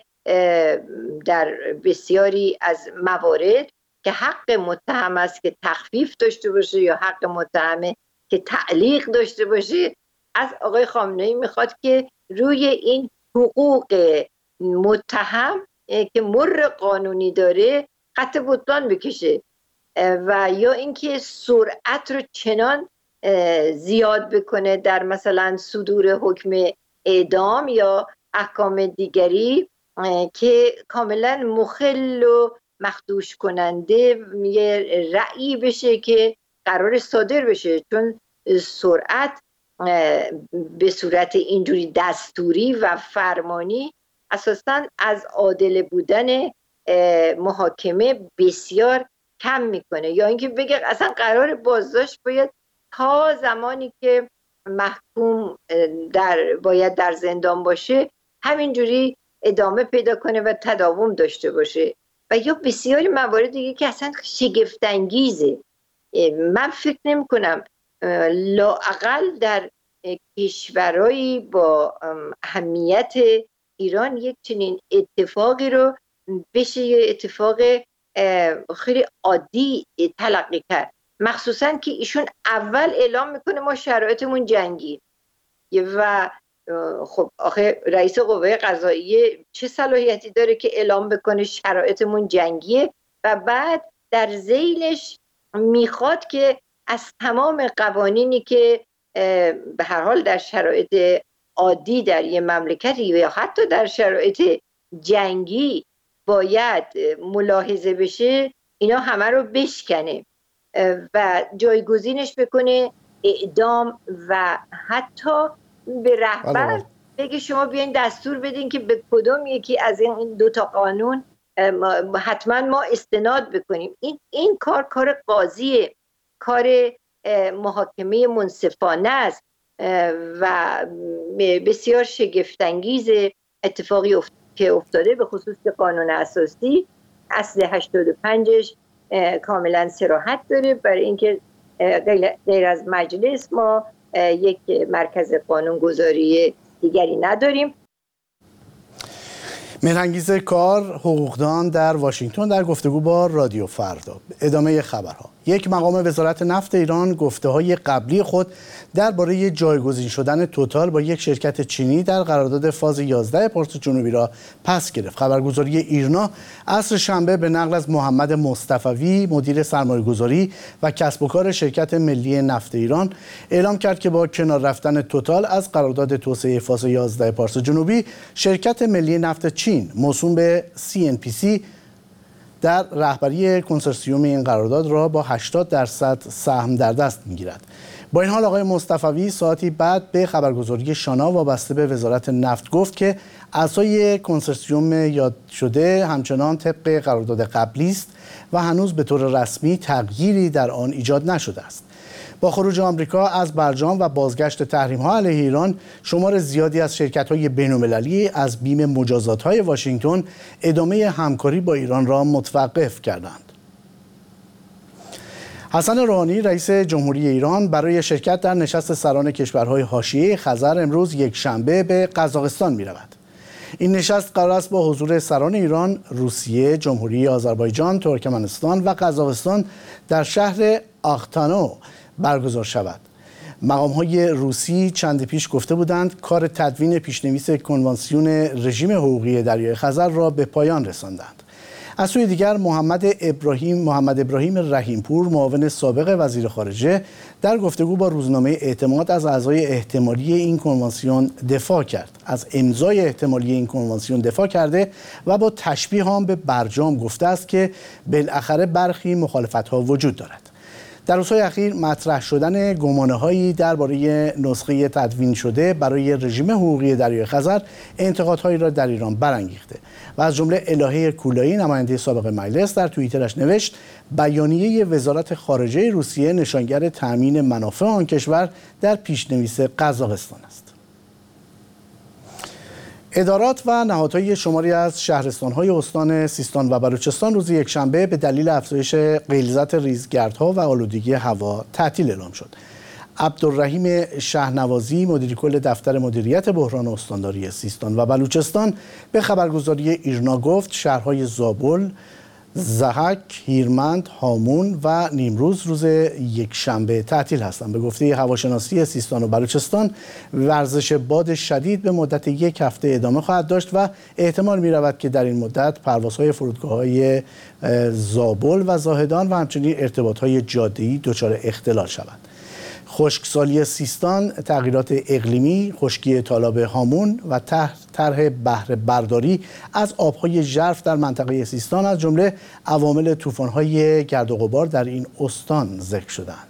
در بسیاری از موارد که حق متهم است که تخفیف داشته باشه یا حق متهم که تعلیق داشته باشه، از آقای خامنه‌ای میخواد که روی این حقوق متهم که مر قانونی داره خط بطلان بکشه و یا اینکه سرعت رو چنان زیاد بکنه در مثلا صدور حکم اعدام یا احکام دیگری که کاملا مخل و مخدوش کننده یه رأیی بشه که قرار صادر بشه، چون سرعت به صورت اینجوری دستوری و فرمانی اساساً از عادل بودن محاکمه بسیار کم میکنه. یا اینکه بگه اصلا قرار بازداشت باید تا زمانی که محکوم باید در زندان باشه همینجوری ادامه پیدا کنه و تداوم داشته باشه. و یا بسیاری موارد دیگه که اصلا شگفت‌انگیزه. من فکر نمی کنم لااقل در کشورهایی با اهمیت ایران یک چنین اتفاقی رو بشه یه اتفاق خیلی عادی تلقی کرد، مخصوصا که ایشون اول اعلام میکنه ما شرایطمون جنگی و خب آخه رئیس قوه قضاییه چه صلاحیتی داره که اعلام بکنه شرایطمون جنگیه و بعد در ذیلش میخواد که از تمام قوانینی که به هر حال در شرایط عادی در یه مملکتی یا حتی در شرایط جنگی باید ملاحظه بشه اینا همه رو بشکنه و جایگزینش بکنه اعدام و حتی به رهبر بگه شما بیاین دستور بدین که به کدوم یکی از این 2 تا قانون حتما ما استناد بکنیم. این کار قاضیه، کار محاکمه منصفانه است و بسیار شگفت‌انگیز اتفاقی که افتاده. به خصوص قانون اساسی اصل 85ش کاملا صراحت داره برای اینکه غیر از مجلس ما یک مرکز قانونگذاری دیگری نداریم. مهرانگیز کار، حقوقدان در واشنگتن در گفتگو با رادیو فردا. ادامه خبرها. یک مقام وزارت نفت ایران گفته‌های قبلی خود درباره جایگزین شدن توتال با یک شرکت چینی در قرارداد فاز 11 پارس جنوبی را پس گرفت. خبرگزاری ایرنا عصر شنبه به نقل از محمد مصطفوی مدیر سرمایه‌گذاری و کسب و کار شرکت ملی نفت ایران اعلام کرد که با کنار رفتن توتال از قرارداد توسعه فاز 11 پارس جنوبی، شرکت ملی نفت چین موسوم به CNPC در رهبری کنسورسیوم این قرارداد را با 80% سهم در دست می‌گیرد. با این حال آقای مصطفوی ساعتی بعد به خبرگزاری شانا وابسته به وزارت نفت گفت که اعضای کنسورسیوم یاد شده همچنان طبق قرارداد قبلی است و هنوز به طور رسمی تغییری در آن ایجاد نشده است. با خروج آمریکا از برجام و بازگشت تحریم‌ها علیه ایران، شمار زیادی از شرکت‌های بین‌المللی از بیم مجازات‌های واشنگتن ادامه همکاری با ایران را متوقف کردند. حسن روحانی رئیس جمهوری ایران برای شرکت در نشست سران کشورهای حاشیه خزر امروز یک شنبه به قزاقستان می‌رود. این نشست قرار است با حضور سران ایران، روسیه، جمهوری آذربایجان، ترکمنستان و قزاقستان در شهر آختانو برگزار شود. مقام‌های روسی چند پیش گفته بودند کار تدوین پیشنویس کنوانسیون رژیم حقوقی دریای خزر را به پایان رساندند. از سوی دیگر محمد ابراهیم رحیمپور معاون سابق وزیر خارجه در گفتگو با روزنامه اعتماد از اعضای احتمالی این کنوانسیون دفاع کرد. از امضای احتمالی این کنوانسیون دفاع کرده و با تشبیه هم به برجام گفته است که بالاخره برخی مخالفت‌ها وجود دارد. در روزهای اخیر مطرح شدن گمانه‌هایی درباره نسخه تدوین شده برای رژیم حقوقی دریای خزر انتقادهایی را در ایران برانگیخته و از جمله الهه کولایی نماینده سابق مجلس در توییترش نوشت بیانیه وزارت خارجه روسیه نشانگر تأمین منافع آن کشور در پیشنویس قزاقستان است. ادارات و نهادهای شماری از شهرستان‌های استان سیستان و بلوچستان روز یکشنبه به دلیل افزایش غلیظت ریزگردها و آلودگی هوا تعطیل اعلام شد. عبدالرحیم شهنوازی مدیر کل دفتر مدیریت بحران استانداری سیستان و بلوچستان به خبرگزاری ایرنا گفت شهرهای زابل، ضحک، هیرمند، هامون و نیمروز روز یکشنبه تعطیل هستند. به گفته هواشناسی سیستان و بلوچستان ورزش باد شدید به مدت یک هفته ادامه خواهد داشت و احتمال می رود که در این مدت پروازهای فرودگاه‌های زابل و زاهدان و همچنین ارتباطهای جاده‌ای دچار اختلال شوند. خشکسالی سیستان، تغییرات اقلیمی، خشکی تالاب هامون و طرح بهره برداری از آبهای ژرف در منطقه سیستان از جمله عوامل طوفان‌های گرد و غبار در این استان ذکر شدند.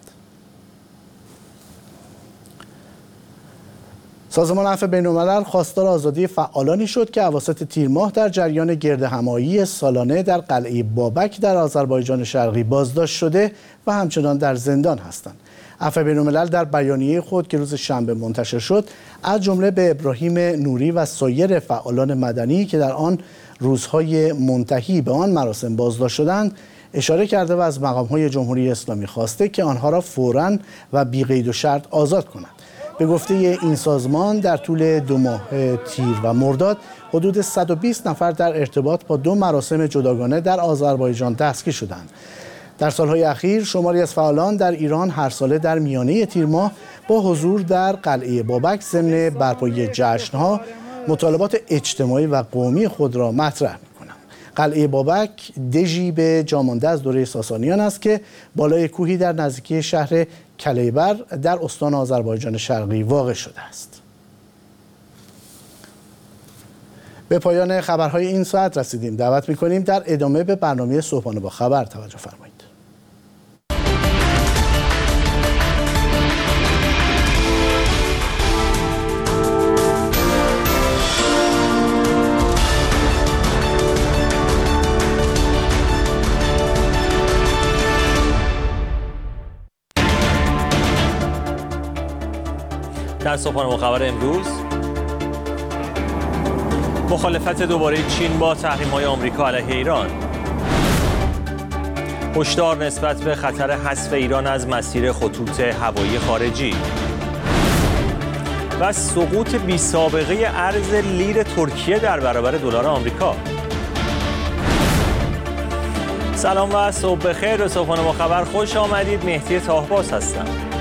سازمان عفو بین‌الملل خواستار آزادی فعالانی شد که اواسط تیر ماه در جریان گردهمایی سالانه در قلعه بابک در آذربایجان شرقی بازداشت شده و همچنان در زندان هستند. عفو بین‌الملل در بیانیه خود که روز شنبه منتشر شد از جمله به ابراهیم نوری و سایر فعالان مدنی که در آن روزهای منتهی به آن مراسم بازداشت شدند اشاره کرده و از مقام‌های جمهوری اسلامی خواسته که آنها را فوراً و بی قید و شرط آزاد کنند. به گفته این سازمان در طول 2 ماه تیر و مرداد حدود 120 نفر در ارتباط با 2 مراسم جداگانه در آذربایجان دستگیر شدند. در سالهای اخیر شماری از فعالان در ایران هر ساله در میانه تیر ماه با حضور در قلعه بابک ضمن برپایی جشن‌ها مطالبات اجتماعی و قومی خود را مطرح می‌کنند. قلعه بابک دژی به جامانده از دوره ساسانیان است که بالای کوهی در نزدیکی شهر کلیبر در استان آذربایجان شرقی واقع شده است. به پایان خبرهای این ساعت رسیدیم. دعوت می‌کنیم در ادامه به برنامه صبحانه با خبر توجه فرمایید. از صبحانه خبر امروز. مخالفت دوباره چین با تحریم‌های آمریکا علیه ایران. هشدار نسبت به خطر حذف ایران از مسیر خطوط هوایی خارجی. و سقوط بی‌سابقه ارز لیر ترکیه در برابر دلار آمریکا. سلام و صبح بخیر. به صبحانه با خبر خوش آمدید. مهدی طاهباز هستم.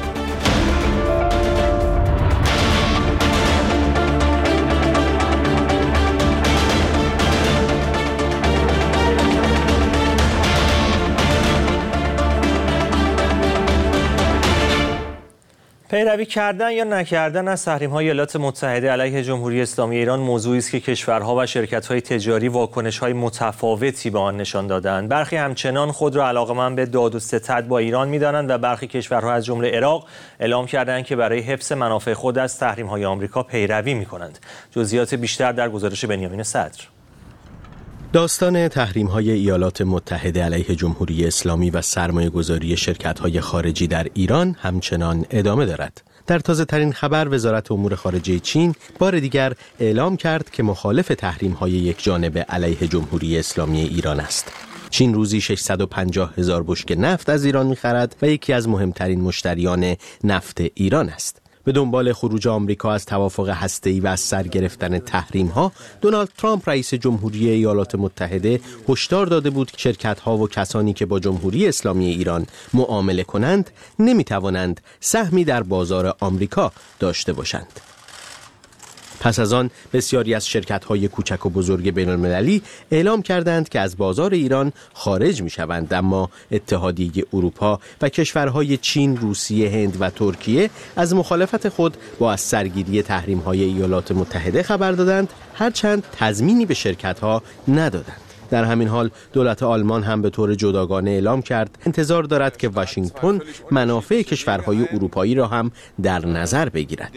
پیروی کردن یا نکردن از تحریم‌های ایالات متحده علیه جمهوری اسلامی ایران موضوعی است که کشورها و شرکت‌های تجاری واکنش‌های متفاوتی به آن نشان دادند. برخی همچنان خود را علاقه‌مند به داد و ستد با ایران می‌دانند و برخی کشورها از جمله عراق اعلام کردند که برای حفظ منافع خود از تحریم‌های آمریکا پیروی می‌کنند. جزئیات بیشتر در گزارش بنیامین صدر. داستان تحریم‌های ایالات متحده علیه جمهوری اسلامی و سرمایه‌گذاری شرکت‌های خارجی در ایران همچنان ادامه دارد. در تازه‌ترین خبر وزارت امور خارجه چین بار دیگر اعلام کرد که مخالف تحریم‌های یکجانبه علیه جمهوری اسلامی ایران است. چین روزی 650,000 بشکه نفت از ایران می‌خرد و یکی از مهمترین مشتریان نفت ایران است. به دنبال خروج آمریکا از توافق هسته‌ای و از سر گرفتن تحریم‌ها، دونالد ترامپ رئیس جمهوری ایالات متحده هشدار داده بود که شرکت‌ها و کسانی که با جمهوری اسلامی ایران معامله کنند، نمی‌توانند سهمی در بازار آمریکا داشته باشند. پس از آن بسیاری از شرکت‌های کوچک و بزرگ بین‌المللی اعلام کردند که از بازار ایران خارج می‌شوند، اما اتحادیه اروپا و کشورهای چین، روسیه، هند و ترکیه از مخالفت خود با از سرگیری تحریم‌های ایالات متحده خبر دادند، هرچند تضمینی به شرکت‌ها ندادند. در همین حال دولت آلمان هم به طور جداگانه اعلام کرد انتظار دارد که واشنگتن منافع کشورهای اروپایی را هم در نظر بگیرد.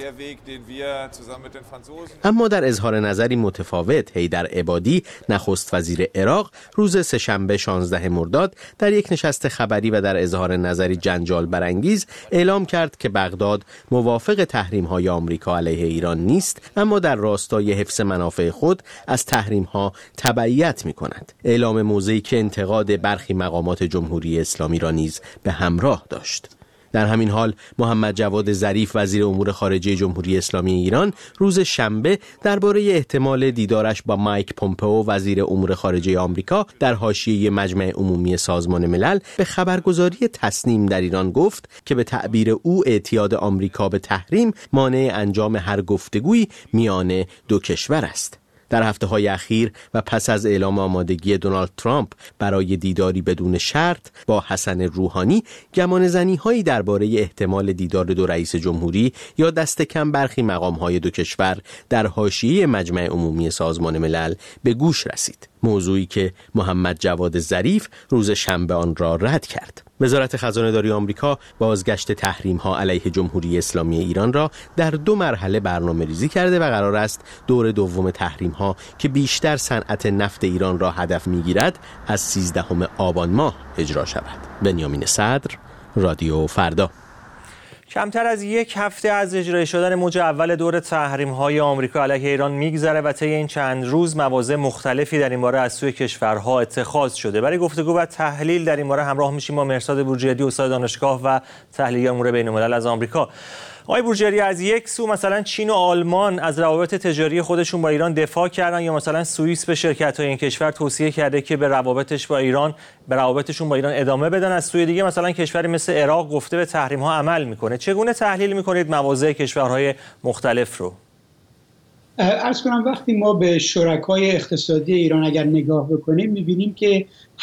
اما در اظهار نظری متفاوت، حیدر عبادی نخست وزیر عراق روز سه‌شنبه 16 مرداد در یک نشست خبری و در اظهار نظری جنجال برانگیز اعلام کرد که بغداد موافق تحریم‌های آمریکا علیه ایران نیست، اما در راستای حفظ منافع خود از تحریم‌ها تبعیت می‌کند. اعلام موضعی که انتقاد برخی مقامات جمهوری اسلامی را نیز به همراه داشت. در همین حال محمد جواد ظریف وزیر امور خارجه جمهوری اسلامی ایران روز شنبه درباره احتمال دیدارش با مایک پومپئو وزیر امور خارجه آمریکا در حاشیه مجمع عمومی سازمان ملل به خبرگزاری تسنیم در ایران گفت که به تعبیر او اعتیاد آمریکا به تحریم مانع انجام هر گفتگویی میان دو کشور است. در هفته‌های اخیر و پس از اعلام آمادگی دونالد ترامپ برای دیداری بدون شرط با حسن روحانی، گمانه‌زنی‌هایی درباره احتمال دیدار دو رئیس جمهوری یا دست کم برخی مقام‌های دو کشور در حاشیه مجمع عمومی سازمان ملل به گوش رسید. موضوعی که محمد جواد ظریف روز شنبه آن را رد کرد. وزارت خزانه‌داری آمریکا بازگشت تحریم‌ها علیه جمهوری اسلامی ایران را در 2 مرحله برنامه‌ریزی کرده و قرار است دور دوم تحریم‌ها که بیشتر صنعت نفت ایران را هدف می‌گیرد از 13 آبان ماه اجرا شود. بنیامین صدر، رادیو فردا. کمتر از یک هفته از اجرای شدن موج اول دور تحریم‌های آمریکا علیه ایران میگذره و طی این چند روز مواضع مختلفی در این باره از سوی کشورها اتخاذ شده. برای گفتگو و تحلیل در این باره همراه میشیم با مهرزاد بورجیدی، استاد دانشگاه و تحلیلگر امور بین‌الملل از آمریکا. آقای بورجیدی، از یک سو مثلا چین و آلمان از روابط تجاری خودشون با ایران دفاع کردن، یا مثلا سوئیس به شرکت‌های این کشور توصیه کرده که به روابطشون با ایران ادامه بدن. از سوی دیگه مثلا کشوری مثل عراق گفته به تحریم‌ها عمل میکنه. چگونه تحلیل میکنید مواضع کشورهای مختلف رو؟ عرض کنم وقتی ما به شرکای اقتصادی ایران اگر نگاه بکنیم می‌بینیم که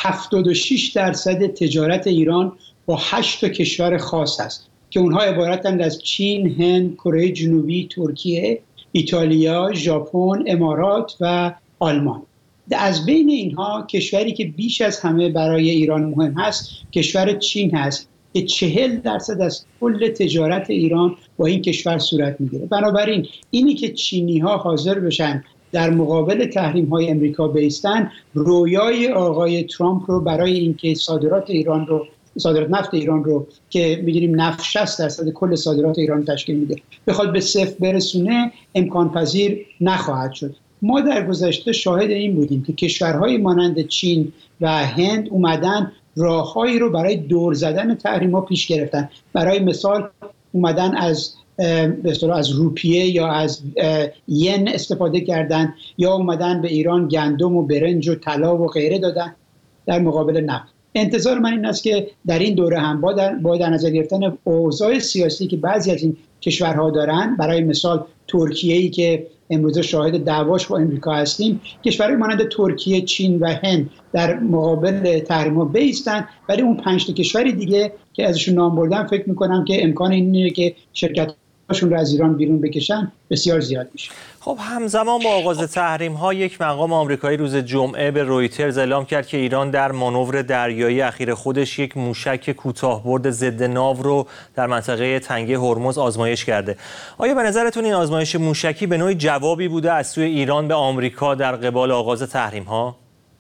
76% تجارت ایران با 8 کشور خاص است که اونها عبارتند از چین، هند، کره جنوبی، ترکیه، ایتالیا، ژاپن، امارات و آلمان. از بین اینها کشوری که بیش از همه برای ایران مهم هست کشور چین هست که 40% از کل تجارت ایران با این کشور صورت میگیره. بنابراین اینی که چینی ها حاضر بشن در مقابل تحریم های امریکا بایستن، رویای آقای ترامپ رو برای اینکه صادرات ایران رو صادرات نفت ایران رو که می‌دونیم نفت 60% کل صادرات ایران تشکیل میده بخواد به صفر برسونه امکان پذیر نخواهد شد. ما در گذشته شاهد این بودیم که کشورهای مانند چین و هند اومدن راههایی رو برای دور زدن تحریم‌ها پیش گرفتن. برای مثال اومدن از روپیه یا از ین استفاده کردن یا اومدن به ایران گندم و برنج و طلا و غیره دادن در مقابل نفت. انتظار من این است که در این دوره هم با در نظر گرفتن اوضاع سیاسی که بعضی از این کشورها دارن، برای مثال ترکیه‌ای که امروز شاهد دعواش با امریکا هستیم، کشورهای مانند ترکیه، چین و هند در مقابل تحریم‌ها بایستن، ولی اون 5 کشور دیگه که ازشون نام بردم فکر می‌کنم که امکان اینه که شرکت‌هاشون رو از ایران بیرون بکشن بسیار زیاد میشه. خب همزمان با آغاز تحریم‌ها یک مقام آمریکایی روز جمعه به رویترز اعلام کرد که ایران در مانور دریایی اخیر خودش یک موشک کوتاه‌برد ضد ناو رو در منطقه تنگه هرمز آزمایش کرده. آیا به نظرتون این آزمایش موشکی به نوعی جوابی بوده از سوی ایران به آمریکا در قبال آغاز تحریم‌ها؟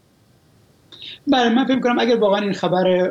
بله، من فکر می‌کنم اگر واقعا این خبر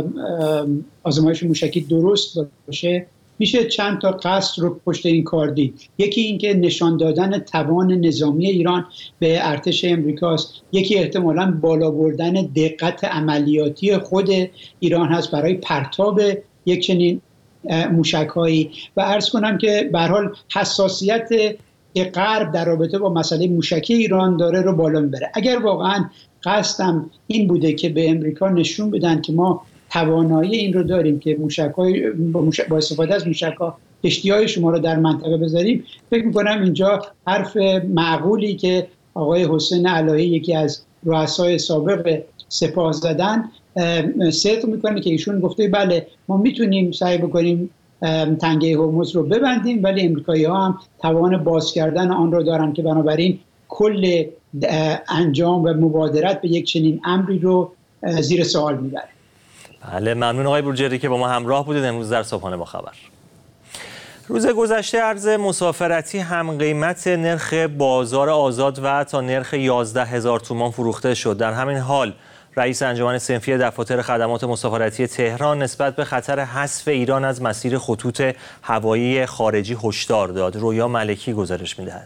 آزمایش موشکی درست باشه میشه چند تا قصد رو پشت این کار دید. یکی این که نشان دادن توان نظامی ایران به ارتش امریکاست، یکی احتمالاً بالا بردن دقت عملیاتی خود ایران هست برای پرتاب یک چنین موشک‌هایی و عرض کنم که به هر حال حساسیت غرب در رابطه با مسئله موشکی ایران داره رو بالا میبره. اگر واقعاً قصدم این بوده که به امریکا نشون بدن که ما توانایی این رو داریم که با استفاده از موشک‌ها کشتی‌های شما رو در منطقه بذاریم، فکر می‌کنم اینجا حرف معقولی که آقای حسین علایی یکی از رؤسای سابق سپاه زدن صدق می‌کنه که ایشون گفته بله ما میتونیم سعی بکنیم تنگه هرمز رو ببندیم، ولی امریکایی‌ها هم توان باز کردن آن رو دارن که بنابراین کل انجام و مبادرت به یک چنین امری رو زیر سوال میبره. بله، ممنون آقای بروجردی که با ما همراه بودید امروز در صبحانه با خبر. روز گذشته ارز مسافرتی هم قیمت نرخ بازار آزاد و تا نرخ 11,000 تومان فروخته شد. در همین حال رئیس انجمن صنفی دفاتر خدمات مسافرتی تهران نسبت به خطر حذف ایران از مسیر خطوط هوایی خارجی هشدار داد. رویا ملکی گزارش می‌دهد.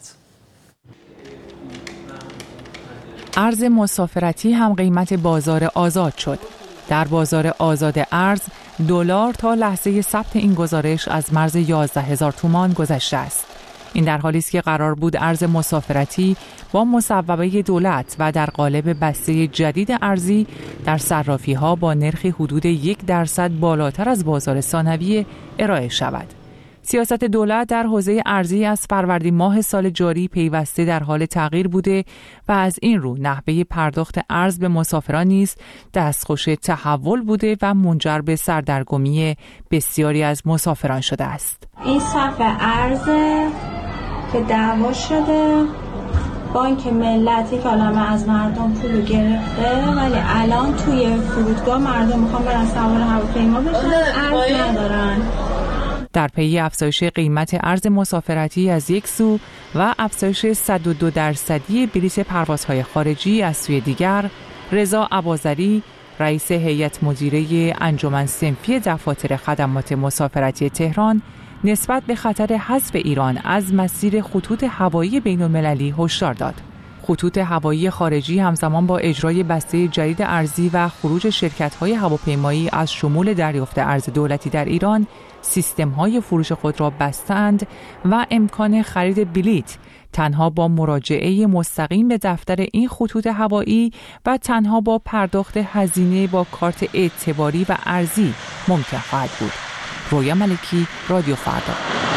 ارز مسافرتی هم قیمت بازار آزاد شد. در بازار آزاد ارز دلار تا لحظه ثبت این گزارش از مرز 11,000 تومان گذشته است. این در حالی است که قرار بود ارز مسافرتی با مصوبه دولت و در قالب بسته جدید ارزی در صرافی‌ها با نرخی حدود 1% بالاتر از بازار ثانویه ارائه شود. سیاست دولت در حوزه ارزی از فروردین ماه سال جاری پیوسته در حال تغییر بوده و از این رو نحوه پرداخت ارز به مسافران نیز دستخوش تحول بوده و منجر به سردرگمی بسیاری از مسافران شده است. این صفحه ارز که دعوا شده، بانک ملتی که حالا از مردم پول گرفته ولی الان توی فرودگاه مردم میخوان برن سوار هواپیما بشن، ارز ندارن. در پی افزایش قیمت ارز مسافرتی از یک سو و افزایش 102% بلیط پروازهای خارجی از سوی دیگر، رضا اباظری رئیس هیئت مدیره انجمن صنفی دفاتر خدمات مسافرتی تهران نسبت به خطر حذف ایران از مسیر خطوط هوایی بین‌المللی هشدار داد. خطوط هوایی خارجی همزمان با اجرای بسته جدید ارزی و خروج شرکت‌های هواپیمایی از شمول دریافت ارز دولتی در ایران، سیستم‌های فروش خود را بستند و امکان خرید بلیط تنها با مراجعه مستقیم به دفتر این خطوط هوایی و تنها با پرداخت هزینه با کارت اعتباری و ارزی ممکن خواهد بود. رویا ملکی، رادیو فردا.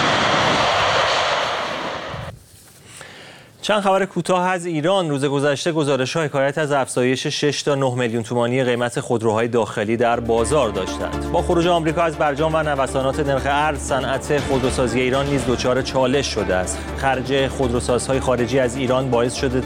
چند خبر کوتاه از ایران. روز گذشته گزارش‌ها حکایت از افزایش 6 تا 9 میلیون تومانی قیمت خودروهای داخلی در بازار داشتند. با خروج آمریکا از برجام و نوسانات نرخ ارز، صنعت خودروسازی ایران نیز دچار چالش شده است. خروج خودروسازهای خارجی از ایران باعث شده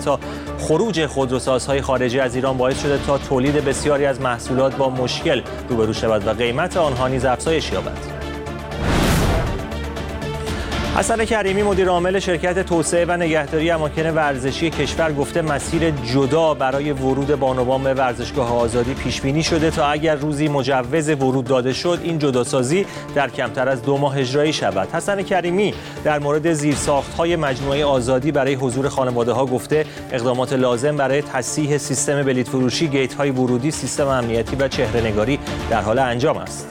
تا تولید بسیاری از محصولات با مشکل روبرو شود و قیمت آنها نیز افزایش یابد. حسن کریمی مدیر عامل شرکت توسعه و نگهداری اماکن ورزشی کشور گفته مسیر جدا برای ورود بانوان به ورزشگاه آزادی پیش بینی شده تا اگر روزی مجوز ورود داده شد این جداسازی در کمتر از 2 ماه اجرایی شود. حسن کریمی در مورد زیرساخت‌های مجموعه آزادی برای حضور خانواده‌ها گفته اقدامات لازم برای تصحیح سیستم بلیط فروشی، گیت‌های ورودی، سیستم امنیتی و چهره‌نگاری در حال انجام است.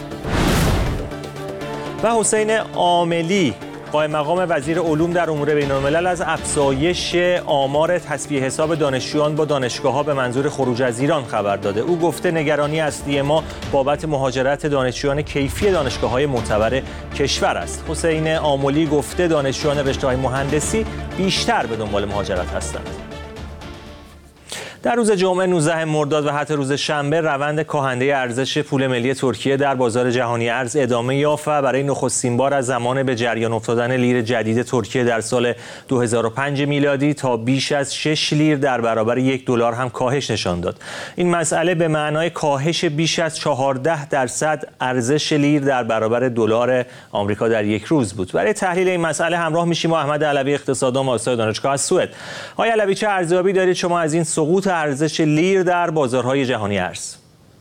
و حسین عاملی قائم مقام وزیر علوم در امور بین‌الملل از افزایش آمار تسویه حساب دانشجویان با دانشگاه‌ها به منظور خروج از ایران خبر داده. او گفته نگرانی اصلی ما بابت مهاجرت دانشجویان کیفی دانشگاه‌های معتبر کشور است. حسین عاملی گفته دانشجویان رشته‌های مهندسی بیشتر به دنبال مهاجرت هستند. در روز جمعه 19 مرداد و حتی روز شنبه روند کاهنده ارزش پول ملی ترکیه در بازار جهانی ارز ادامه یافت و برای نخستین بار از زمان به جریان افتادن لیر جدید ترکیه در سال 2005 میلادی تا بیش از 6 لیر در برابر $1 هم کاهش نشان داد. این مسئله به معنای کاهش بیش از 14% ارزش لیر در برابر دلار آمریکا در یک روز بود. برای تحلیل این مسئله همراه میشیم با احمد علوی اقتصاددان و استاد دانشگاه از سوئد. آقای علوی چه ارزیابی دارید شما از این سقوط ارزش لیر در بازارهای جهانی ارز؟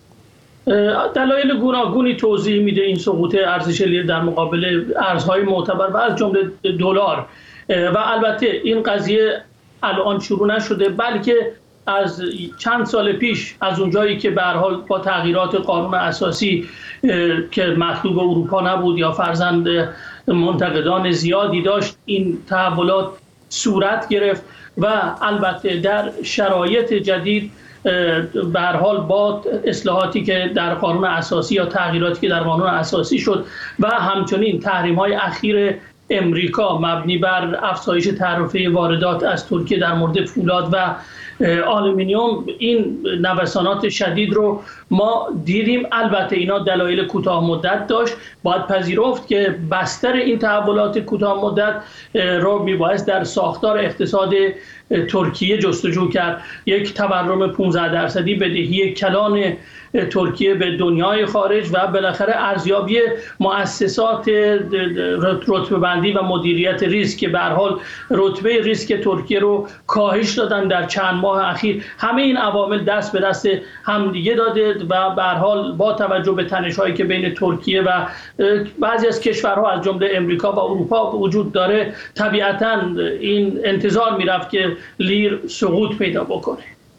دلایل گوناگونی توضیح میده این سقوط ارزش لیر در مقابل ارزهای معتبر و از جمله دلار. و البته این قضیه الان شروع نشده بلکه از چند سال پیش، از اونجایی که به هر حال با تغییرات قانون اساسی که مطلوب اروپا نبود یا فرضاً منتقدان زیادی داشت، این تحولات صورت گرفت و البته در شرایط جدید به هر حال با اصلاحاتی که در قانون اساسی یا تغییراتی که در قانون اساسی شد و همچنین تحریم‌های اخیر امریکا مبنی بر افزایش تعرفه واردات از ترکیه در مورد فولاد و آلومینیوم، این نوسانات شدید رو ما دیدیم. البته اینا دلایل کوتاه مدت داشت. باید پذیرفت که بستر این تحولات کوتاه مدت رو میبایست در ساختار اقتصاد ترکیه جستجو کرد. یک تورم 15% بدهی کلان ترکیه به دنیای خارج و بالاخره ارزیابی مؤسسات رتبه بندی و مدیریت ریسک که به هر حال رتبه ریسک ترکیه رو کاهش دادن در چند ماه اخیر. همه این عوامل دست به دست همدیگه داده و به هر حال با توجه به تنش‌هایی که بین ترکیه و بعضی از کشورها از جمله امریکا و اروپا وجود داره، طبیعتاً این انتظار میرفت که لیر سقوط پیدا بکنه.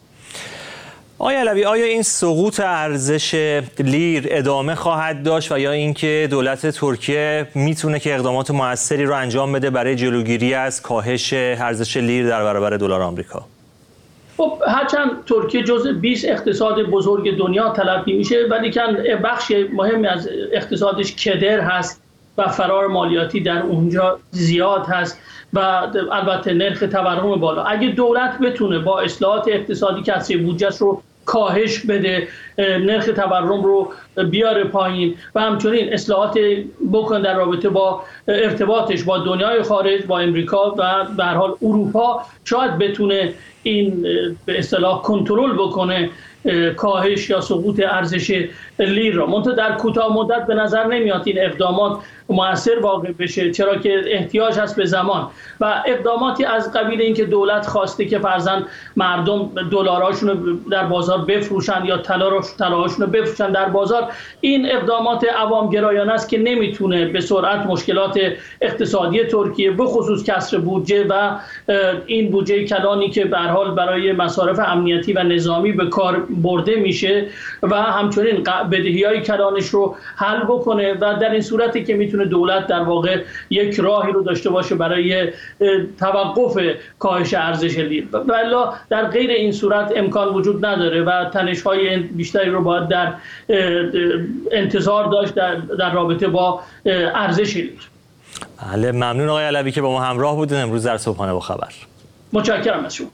آقای علوی، آیا این سقوط ارزش لیر ادامه خواهد داشت و یا اینکه دولت ترکیه میتونه که اقدامات موثری رو انجام بده برای جلوگیری از کاهش ارزش لیر در برابر دلار آمریکا؟ خب هرچند ترکیه جزء 20 اقتصاد بزرگ دنیا تلقی میشه ولی بخش مهمی از اقتصادش کدر هست و فرار مالیاتی در اونجا زیاد هست و البته نرخ تورم بالا. اگه دولت بتونه با اصلاحات اقتصادی کسری بودجه‌اش رو کاهش بده، نرخ تورم رو بیاره پایین و همچنین اصلاحات بکن در رابطه با ارتباطش با دنیای خارج، با امریکا و به هر حال اروپا، شاید بتونه این به اصطلاح کنترل بکنه کاهش یا سقوط ارزش لیر را. منتها در کوتاه مدت به نظر نمیاد این اقدامات مؤثر واقع بشه، چرا که احتیاج هست به زمان و اقداماتی از قبیل اینکه دولت خواسته که فرضاً مردم دلاراشون رو در بازار بفروشن یا طلاهاشون رو بفروشن در بازار، این اقدامات عوامگرایانه است که نمیتونه به سرعت مشکلات اقتصادی ترکیه به خصوص کسر بودجه و این بودجه کلانی که به هر حال برای مصارف امنیتی و نظامی به کار برده میشه و همچنین بدهی‌های کلانش رو حل بکنه و در این صورتی که میتونه دولت در واقع یک راهی رو داشته باشه برای توقف کاهش ارزش لیر. ولی در غیر این صورت امکان وجود نداره و تنش‌های بیشتری رو باید در انتظار داشت در رابطه با ارزش لیر. بله، ممنون آقای علوی که با ما همراه بودین امروز در صبحانه با خبر. متشکرم از شما.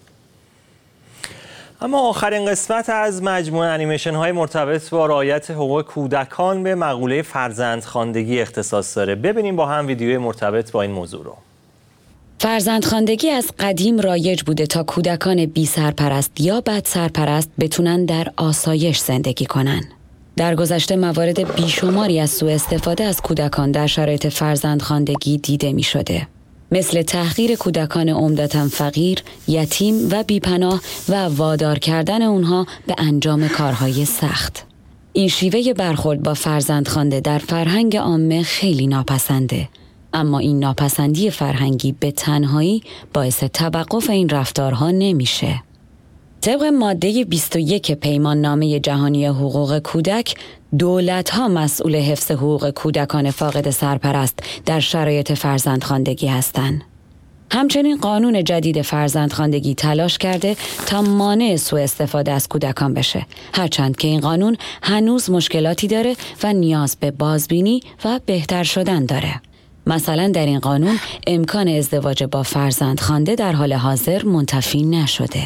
اما آخرین قسمت از مجموعه انیمیشن های مرتبط با رعایت حقوق کودکان به مقوله فرزندخواندگی اختصاص داره. ببینیم با هم ویدیوی مرتبط با این موضوع رو. فرزندخواندگی از قدیم رایج بوده تا کودکان بی سرپرست یا بد سرپرست بتونن در آسایش زندگی کنن. در گذشته موارد بیشماری از سوء استفاده از کودکان در شرایط فرزندخواندگی دیده می شده. مثل تحقیر کودکان عمدتاً فقیر، یتیم و بیپناه و وادار کردن اونها به انجام کارهای سخت. این شیوه برخورد با فرزندخوانده در فرهنگ عامه خیلی ناپسنده. اما این ناپسندی فرهنگی به تنهایی باعث توقف این رفتارها نمیشه. طبق ماده 21 پیمان نامه جهانی حقوق کودک، دولت‌ها مسئول حفظ حقوق کودکان فاقد سرپرست در شرایط فرزندخواندگی هستند. همچنین قانون جدید فرزندخواندگی تلاش کرده تا مانع سوء استفاده از کودکان بشه، هرچند که این قانون هنوز مشکلاتی داره و نیاز به بازبینی و بهتر شدن داره. مثلا در این قانون امکان ازدواج با فرزندخوانده در حال حاضر منتفی نشده.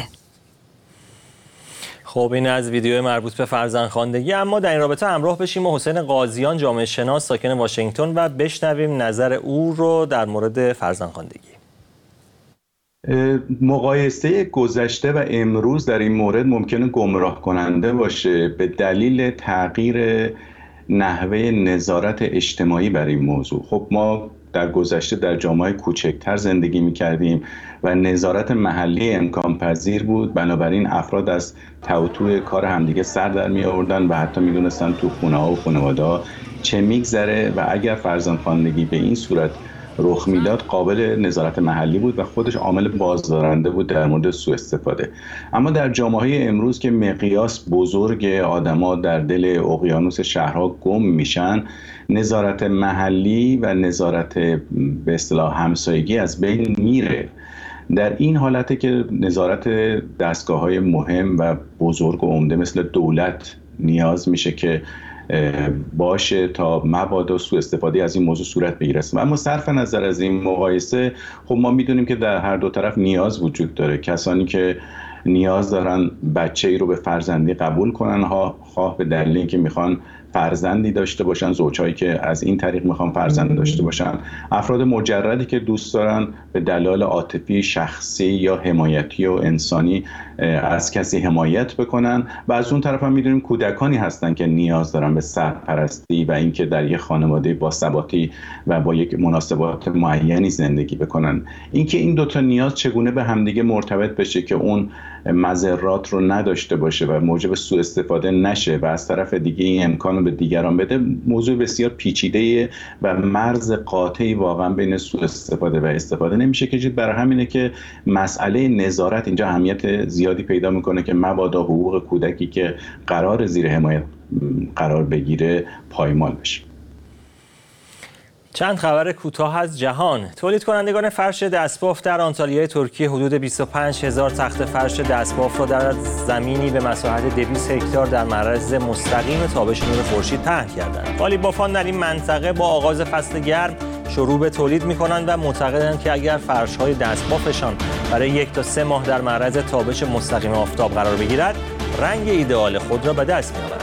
خب این از ویدیو مربوط به فرزندخواندگی. اما در این رابطه همراه بشیم و حسین قاضیان، جامعه شناس ساکن واشنگتن، و بشنویم نظر او رو در مورد فرزندخواندگی. مقایسه گذشته و امروز در این مورد ممکنه گمراه کننده باشه به دلیل تغییر نحوه نظارت اجتماعی بر این موضوع. خب ما در گذشته در جامعه کوچکتر زندگی می‌کردیم و نظارت محلی امکان پذیر بود، بنابراین افراد از توی کار همدیگه سر در می آوردن و حتی می‌دونستن تو خونه‌ها و خانواده‌ها چه می‌گذره و اگر فرزندخواندگی به این صورت رخ میداد قابل نظارت محلی بود و خودش عامل بازدارنده بود در مورد سوء استفاده. اما در جامعه امروز که مقیاس بزرگ آدما در دل اقیانوس شهرها گم میشن، نظارت محلی و نظارت به اصطلاح همسایگی از بین میره. در این حالته که نظارت دستگاه‌های مهم و بزرگ و عمده مثل دولت نیاز میشه که باشه تا مبادا سوء استفاده از این موضوع صورت بگیره. اما صرف نظر از این مقایسه، خب ما میدونیم که در هر دو طرف نیاز وجود داره. کسانی که نیاز دارن بچه‌ای رو به فرزندی قبول کنن، خواه به دلیل اینکه میخوان فرزندی داشته باشن، زوجهایی که از این طریق میخوان فرزند داشته باشن، افراد مجردی که دوست دارن به دلایل عاطفی، شخصی یا حمایتی و انسانی از کسی حمایت بکنن، و از اون طرف هم میدونیم کودکانی هستن که نیاز دارن به سرپرستی و اینکه در یک خانواده باثباتی و با یک مناسبات معینی زندگی بکنن. اینکه این دوتا نیاز چگونه به همدیگه مرتبط بشه که اون مضرات رو نداشته باشه و موجب سوء استفاده نشه و از طرف دیگه این امکان رو به دیگران بده، موضوع بسیار پیچیده و مرز قاطعی واقعا بین سوء استفاده و استفاده نمیشه کشید. برای همینه که مسئله نظارت اینجا اهمیت زیادی پیدا میکنه که مبادا حقوق کودکی که قرار زیر حمایت قرار بگیره پایمال بشه. چند خبر کوتاه از جهان. تولید کنندگان فرش دستباف در آنتالیای ترکیه حدود 25,000 تخت فرش دستباف را در زمینی به مساحت 200 هکتار در معرض مستقیم تابش نور خورشید پهن کردند. قالیبافان در این منطقه با آغاز فصل گرم شروع به تولید می‌کنند و معتقدند که اگر فرش‌های دستبافشان برای 1 تا 3 ماه در معرض تابش مستقیم آفتاب قرار بگیرد، رنگ ایدئال خود را به دست می‌آورند.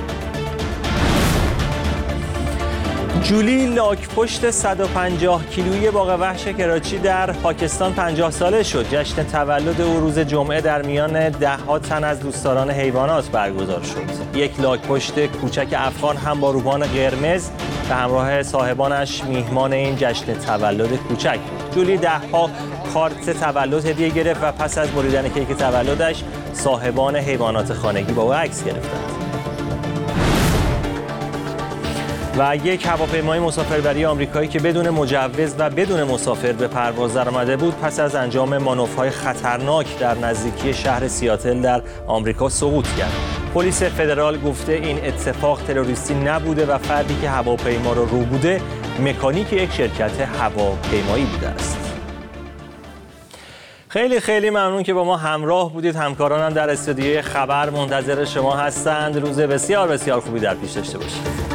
جولی لاک‌پشت 150 کیلویی باغ وحش کراچی در پاکستان 50 ساله شد. جشن تولد او روز جمعه در میان ده‌ها تن از دوستداران حیوانات برگزار شد. یک لاک‌پشت کوچک افغان هم با روبان قرمز به همراه صاحبانش میهمان این جشن تولد کوچک بود. جولی 10ها کارت تولد هدیه گرفت و پس از بریدن کیک تولدش صاحبان حیوانات خانگی با او عکس گرفتند. و یک هواپیمای مسافربری آمریکایی که بدون مجوز و بدون مسافر به پرواز درآمده بود پس از انجام مانورهای خطرناک در نزدیکی شهر سیاتل در آمریکا سقوط کرد. پلیس فدرال گفته این اتفاق تروریستی نبوده و فردی که هواپیما را رو بوده مکانیک یک شرکت هواپیمایی بوده است. خیلی ممنون که با ما همراه بودید. همکارانم در استودیوی خبر منتظر شما هستند. روز بسیار خوبی در پیش داشته باشید.